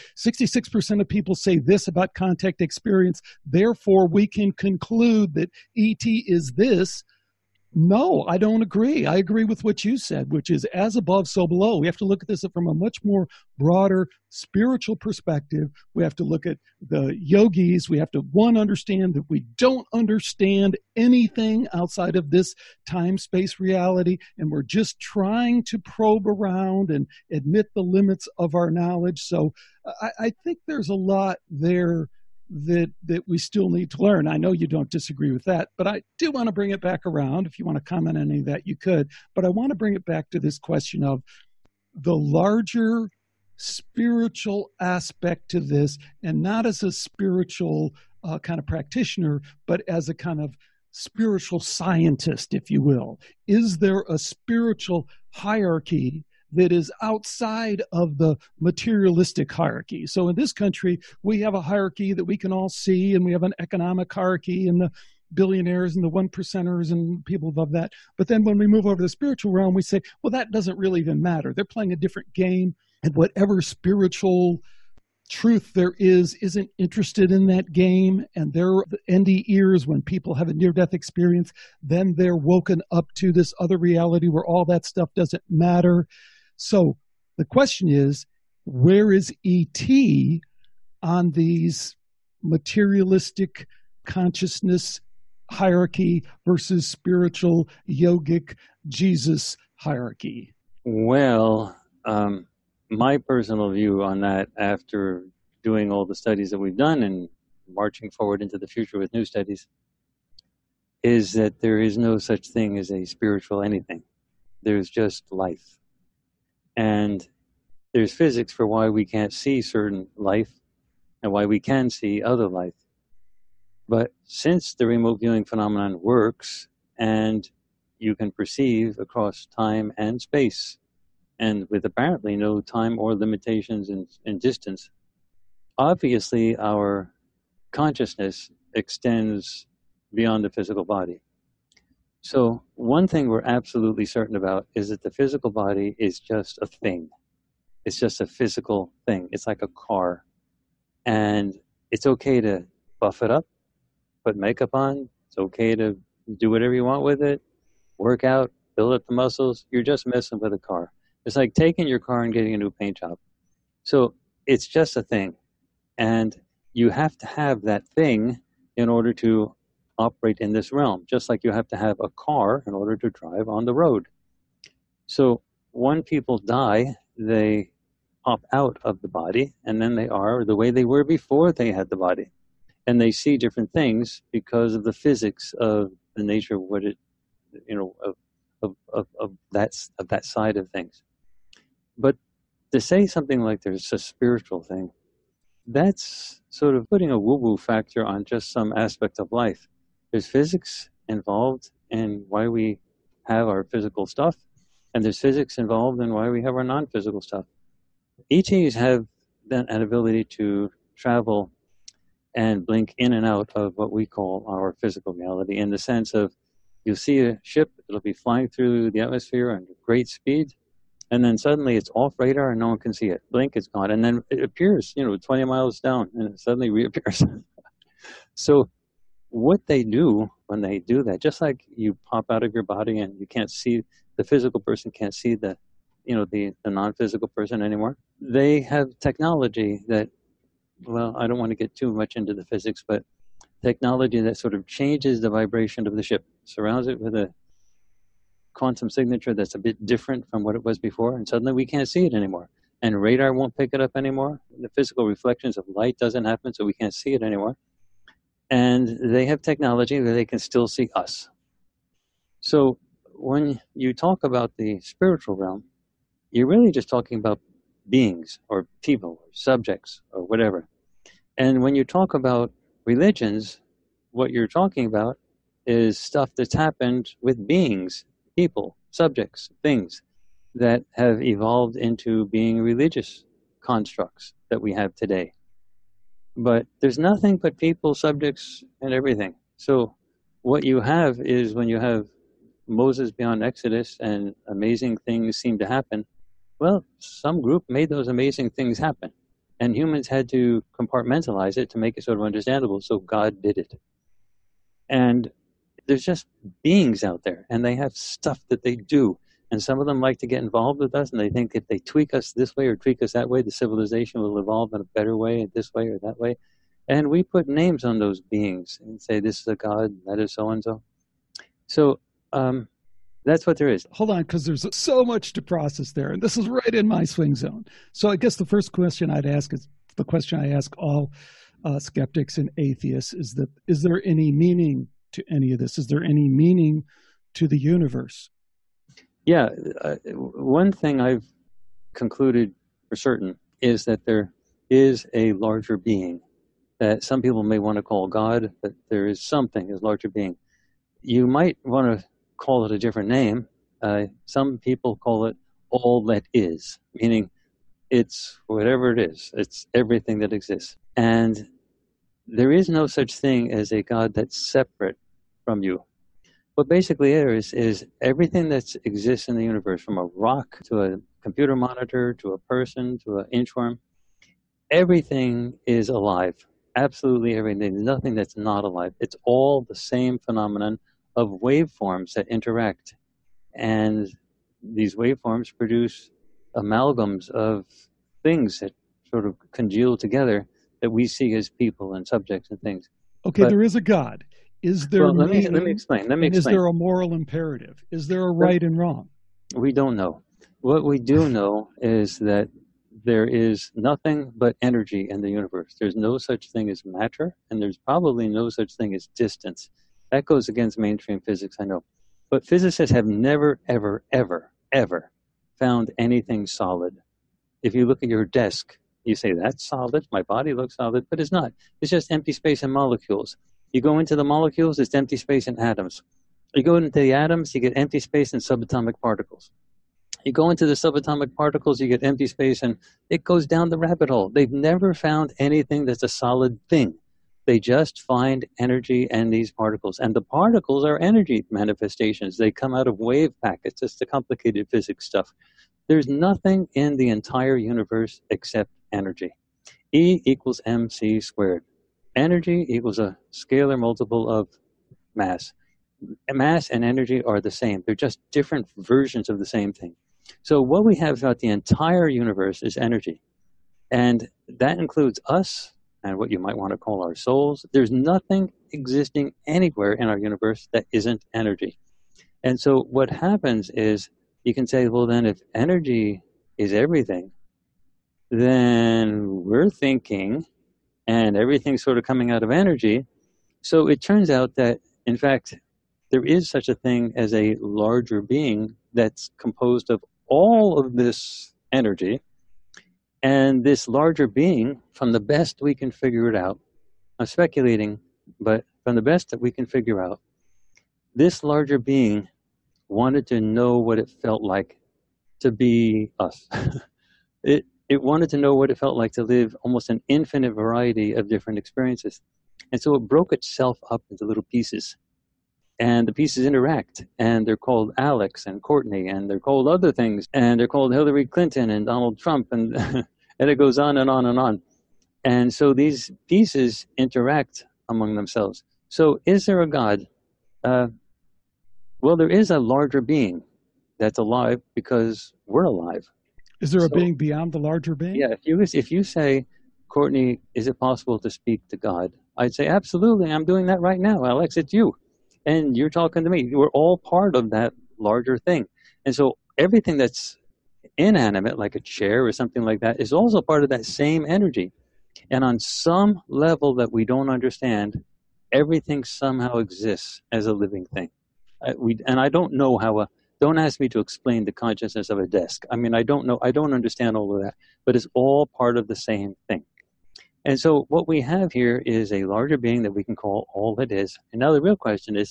Speaker 1: 66% of people say this about contact experience, therefore we can conclude that ET is this. No, I don't agree. I agree with what you said, which is as above, so below. We have to look at this from a much more broader spiritual perspective. We have to look at the yogis. We have to, understand that we don't understand anything outside of this time-space reality, and we're just trying to probe around and admit the limits of our knowledge. So I think there's a lot there that we still need to learn. I know you don't disagree with that, but I do want to bring it back around. If you want to comment on any of that, you could. But I want to bring it back to this question of the larger spiritual aspect to this, and not as a spiritual kind of practitioner, but as a kind of spiritual scientist, if you will. Is there a spiritual hierarchy that is outside of the materialistic hierarchy? So in this country, we have a hierarchy that we can all see, and we have an economic hierarchy, and the billionaires and the 1%ers and people above that. But then when we move over to the spiritual realm, we say, well, that doesn't really even matter. They're playing a different game, and whatever spiritual truth there isn't interested in that game, and their ND ears, when people have a near-death experience, then they're woken up to this other reality where all that stuff doesn't matter. So the question is, where is ET on these materialistic consciousness hierarchy versus spiritual yogic Jesus hierarchy?
Speaker 6: Well, my personal view on that, after doing all the studies that we've done and marching forward into the future with new studies, is that there is no such thing as a spiritual anything. There's just life. And there's physics for why we can't see certain life and why we can see other life. But since the remote viewing phenomenon works, and you can perceive across time and space, and with apparently no time or limitations in distance, obviously our consciousness extends beyond the physical body. So one thing we're absolutely certain about is that the physical body is just a thing. It's just a physical thing. It's like a car. And it's okay to buff it up, put makeup on. It's okay to do whatever you want with it. work out, build up the muscles, you're just messing with a car. It's like taking your car and getting a new paint job. So it's just a thing. And you have to have that thing in order to operate in this realm, just like you have to have a car in order to drive on the road. So when people die, they pop out of the body, and then they are the way they were before they had the body. And they see different things because of the physics of the nature of what it, of that side of things. But to say something like there's a spiritual thing, that's sort of putting a woo-woo factor on just some aspect of life. There's physics involved in why we have our physical stuff, and there's physics involved in why we have our non-physical stuff. ETs have an ability to travel and blink in and out of what we call our physical reality, in the sense of you'll see a ship, it'll be flying through the atmosphere at great speed, and then suddenly it's off radar and no one can see it. Blink, it's gone. And then it appears, 20 miles down, and it suddenly reappears. So what they do when they do that, just like you pop out of your body and you can't see, the physical person can't see the non-physical person anymore, they have technology that, well, I don't want to get too much into the physics, but technology that sort of changes the vibration of the ship, surrounds it with a quantum signature that's a bit different from what it was before, and suddenly we can't see it anymore. And radar won't pick it up anymore. The physical reflections of light doesn't happen, so we can't see it anymore. And they have technology that they can still see us. So when you talk about the spiritual realm, you're really just talking about beings or people or subjects or whatever. And when you talk about religions, what you're talking about is stuff that's happened with beings, people, subjects, things that have evolved into being religious constructs that we have today. But there's nothing but people, subjects, and everything. So what you have is when you have Moses beyond Exodus and amazing things seem to happen, well, some group made those amazing things happen. And humans had to compartmentalize it to make it sort of understandable, so God did it. And there's just beings out there, and they have stuff that they do. And some of them like to get involved with us, and they think if they tweak us this way or tweak us that way, the civilization will evolve in a better way, this way or that way. And we put names on those beings and say, this is a god, that is so-and-so. So that's what there is.
Speaker 1: Hold on, because there's so much to process there, and this is right in my swing zone. So I guess the first question I'd ask is the question I ask all skeptics and atheists, is that, is there any meaning to any of this? Is there any meaning to the universe?
Speaker 6: Yeah, one thing I've concluded for certain is that there is a larger being that some people may want to call God, but there is something, a larger being. You might want to call it a different name. Some people call it all that is, meaning it's whatever it is. It's everything that exists. And there is no such thing as a God that's separate from you. What basically is everything that exists in the universe, from a rock to a computer monitor to a person to an inchworm, everything is alive. Absolutely everything. There's nothing that's not alive. It's all the same phenomenon of waveforms that interact. And these waveforms produce amalgams of things that sort of congeal together that we see as people and subjects and things.
Speaker 1: Okay, but there is a God. Is there
Speaker 6: let me explain.
Speaker 1: Is there a moral imperative? Is there a right and wrong?
Speaker 6: We don't know. What we do know is that there is nothing but energy in the universe. There's no such thing as matter, and there's probably no such thing as distance. That goes against mainstream physics, I know. But physicists have never, ever, ever, ever found anything solid. If you look at your desk, you say, that's solid, my body looks solid, but it's not. It's just empty space and molecules. You go into the molecules, it's empty space and atoms. You go into the atoms, you get empty space and subatomic particles. You go into the subatomic particles, you get empty space, and it goes down the rabbit hole. They've never found anything that's a solid thing. They just find energy and these particles. And the particles are energy manifestations. They come out of wave packets. It's the complicated physics stuff. There's nothing in the entire universe except energy. E equals mc squared. Energy equals a scalar multiple of mass. mass and energy are the same. They're just different versions of the same thing. So what we have throughout the entire universe is energy. And that includes us and what you might want to call our souls. There's nothing existing anywhere in our universe that isn't energy. And so what happens is you can say, well, then if energy is everything, then we're thinking and everything's sort of coming out of energy. So it turns out that, in fact, there is such a thing as a larger being that's composed of all of this energy. And this larger being, from the best we can figure it out, I'm speculating, but from the best that we can figure out, this larger being wanted to know what it felt like to be us. It wanted to know what it felt like to live almost an infinite variety of different experiences. And so it broke itself up into little pieces. And the pieces interact, and they're called Alex and Courtney, and they're called other things, and they're called Hillary Clinton and Donald Trump, and and it goes on and on and on. And so these pieces interact among themselves. So is there a God? Well, there is a larger being that's alive because we're alive.
Speaker 1: Is there a being beyond the larger being?
Speaker 6: Yeah, if you say, Courtney, is it possible to speak to God? I'd say, absolutely, I'm doing that right now. Alex, it's you. And you're talking to me. We're all part of that larger thing. And so everything that's inanimate, like a chair or something like that, is also part of that same energy. And on some level that we don't understand, everything somehow exists as a living thing. And I don't know how don't ask me to explain the consciousness of a desk. I mean, I don't know. I don't understand all of that. But it's all part of the same thing. And so what we have here is a larger being that we can call all that is. And now the real question is,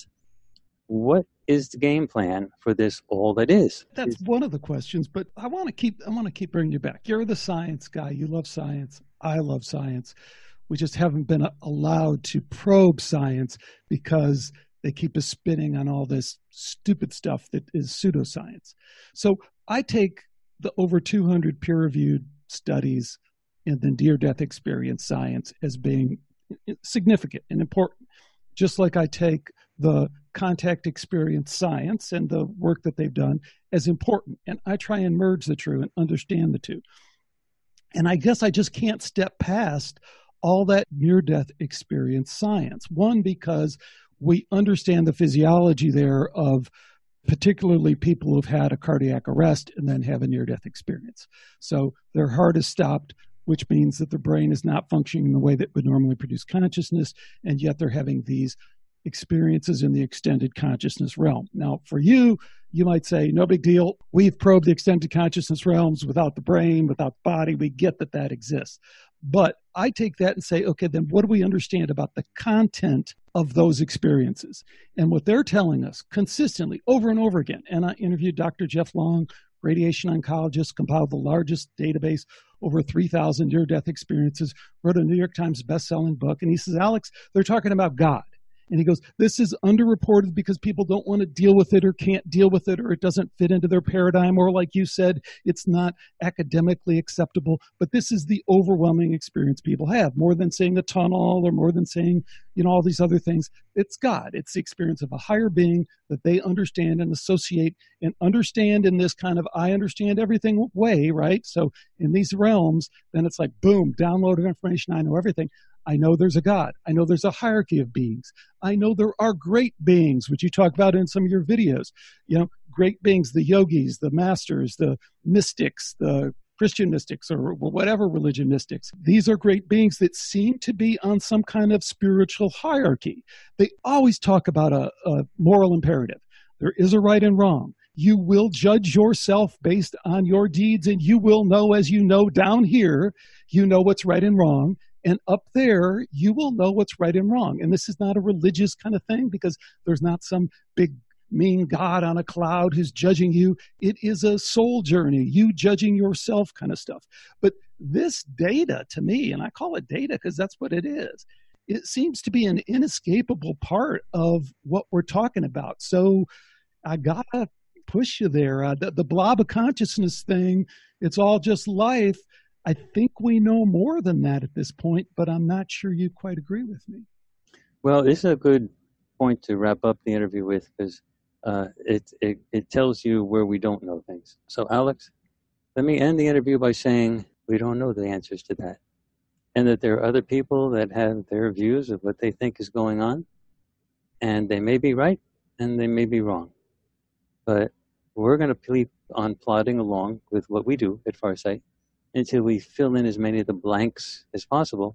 Speaker 6: what is the game plan for this all that is?
Speaker 1: That's one of the questions, but I want to keep bringing you back. You're the science guy. You love science. I love science. We just haven't been allowed to probe science because they keep us spinning on all this stupid stuff that is pseudoscience. So I take the over 200 peer-reviewed studies in the near-death experience science as being significant and important, just like I take the contact experience science and the work that they've done as important. And I try and merge the two and understand the two. And I guess I just can't step past all that near-death experience science. One, because we understand the physiology there of particularly people who've had a cardiac arrest and then have a near-death experience. So their heart is stopped, which means that their brain is not functioning in the way that would normally produce consciousness, and yet they're having these experiences in the extended consciousness realm. Now, for you, you might say, no big deal. We've probed the extended consciousness realms without the brain, without the body. We get that that exists. But I take that and say, okay, then what do we understand about the content of those experiences? And what they're telling us consistently over and over again, and I interviewed Dr. Jeff Long, radiation oncologist, compiled the largest database, over 3,000 near-death experiences, wrote a New York Times best-selling book, and he says, Alex, they're talking about God. And he goes, this is underreported because people don't want to deal with it or can't deal with it or it doesn't fit into their paradigm, or like you said, it's not academically acceptable. But this is the overwhelming experience people have, more than saying a tunnel or more than saying, all these other things. It's God. It's the experience of a higher being that they understand and associate and understand in this kind of I understand everything way, right? So in these realms, then it's like, boom, download of information. I know everything. I know there's a God. I know there's a hierarchy of beings. I know there are great beings, which you talk about in some of your videos. Great beings, the yogis, the masters, the mystics, the Christian mystics, or whatever religion mystics. These are great beings that seem to be on some kind of spiritual hierarchy. They always talk about a moral imperative. There is a right and wrong. You will judge yourself based on your deeds, and you will know, as you know down here, you know what's right and wrong. And up there, you will know what's right and wrong. And this is not a religious kind of thing because there's not some big mean God on a cloud who's judging you. It is a soul journey, you judging yourself kind of stuff. But this data to me, and I call it data because that's what it is, it seems to be an inescapable part of what we're talking about. So I got to push you there. The blob of consciousness thing, it's all just life. I think we know more than that at this point, but I'm not sure you quite agree with me.
Speaker 6: Well, this is a good point to wrap up the interview with, because it tells you where we don't know things. So, Alex, let me end the interview by saying we don't know the answers to that, and that there are other people that have their views of what they think is going on, and they may be right and they may be wrong. But we're going to keep on plodding along with what we do at Farsight until we fill in as many of the blanks as possible.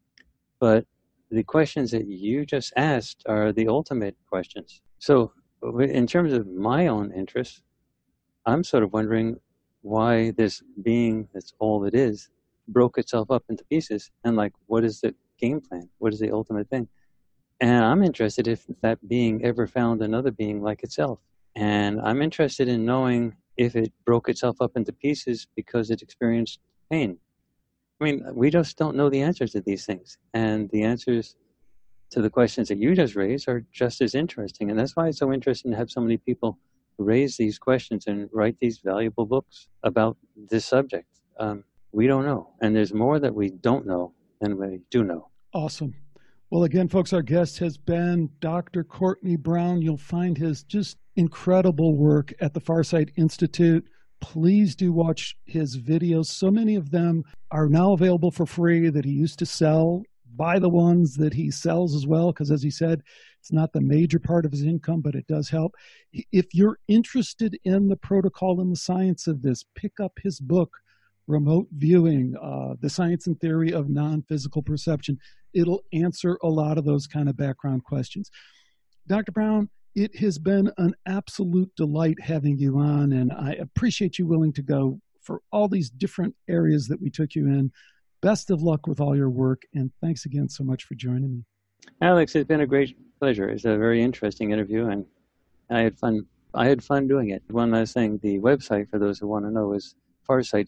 Speaker 6: But the questions that you just asked are the ultimate questions. So in terms of my own interests, I'm sort of wondering why this being that's all it is broke itself up into pieces, and like, what is the game plan? What is the ultimate thing? And I'm interested if that being ever found another being like itself. And I'm interested in knowing if it broke itself up into pieces because it experienced pain. I mean, we just don't know the answers to these things. And the answers to the questions that you just raised are just as interesting. And that's why it's so interesting to have so many people raise these questions and write these valuable books about this subject. We don't know. And there's more that we don't know than we do know.
Speaker 1: Awesome. Well, again, folks, our guest has been Dr. Courtney Brown. You'll find his just incredible work at the Farsight Institute. Please do watch his videos. So many of them are now available for free that he used to sell. Buy the ones that he sells as well, because as he said, it's not the major part of his income, but it does help. If you're interested in the protocol and the science of this, pick up his book, Remote Viewing, The Science and Theory of Non-Physical Perception. It'll answer a lot of those kind of background questions. Dr. Brown, it has been an absolute delight having you on, and I appreciate you willing to go for all these different areas that we took you in. Best of luck with all your work, and thanks again so much for joining me.
Speaker 6: Alex, it's been a great pleasure. It's a very interesting interview, and I had fun. I had fun doing it. One last thing, the website, for those who want to know, is Farsight,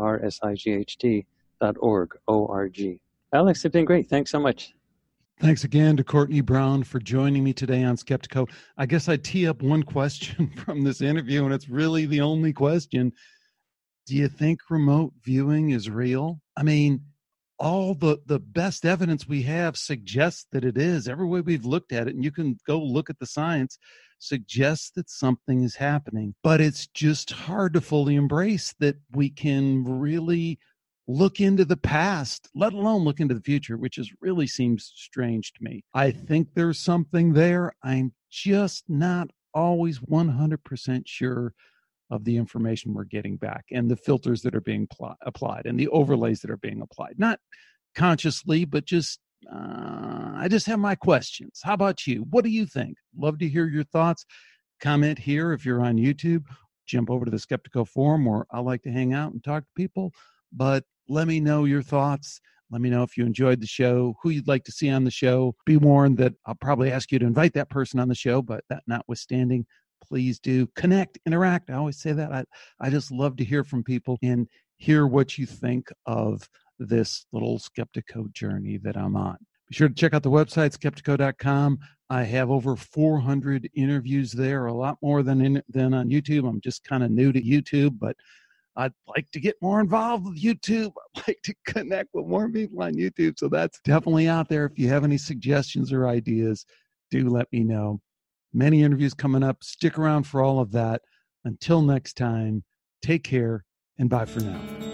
Speaker 6: FARSIGHT.org, O-R-G. Alex, it's been great. Thanks so much.
Speaker 1: Thanks again to Courtney Brown for joining me today on Skeptico. I guess I tee up one question from this interview, and it's really the only question. Do you think remote viewing is real? I mean, all the best evidence we have suggests that it is. Every way we've looked at it, and you can go look at the science, suggests that something is happening. But it's just hard to fully embrace that we can really look into the past, let alone look into the future, which really seems strange to me. I think there's something there. I'm just not always 100% sure of the information we're getting back and the filters that are being applied and the overlays that are being applied. Not consciously, but just I just have my questions. How about you? What do you think? Love to hear your thoughts. Comment here if you're on YouTube. Jump over to the Skeptico forum, where I like to hang out and talk to people. But let me know your thoughts. Let me know if you enjoyed the show, who you'd like to see on the show. Be warned that I'll probably ask you to invite that person on the show, but that notwithstanding, please do connect, interact. I always say that. I just love to hear from people and hear what you think of this little Skeptico journey that I'm on. Be sure to check out the website, Skeptico.com. I have over 400 interviews there, a lot more than on YouTube. I'm just kind of new to YouTube, but I'd like to get more involved with YouTube. I'd like to connect with more people on YouTube. So that's definitely out there. If you have any suggestions or ideas, do let me know. Many interviews coming up. Stick around for all of that. Until next time, take care and bye for now.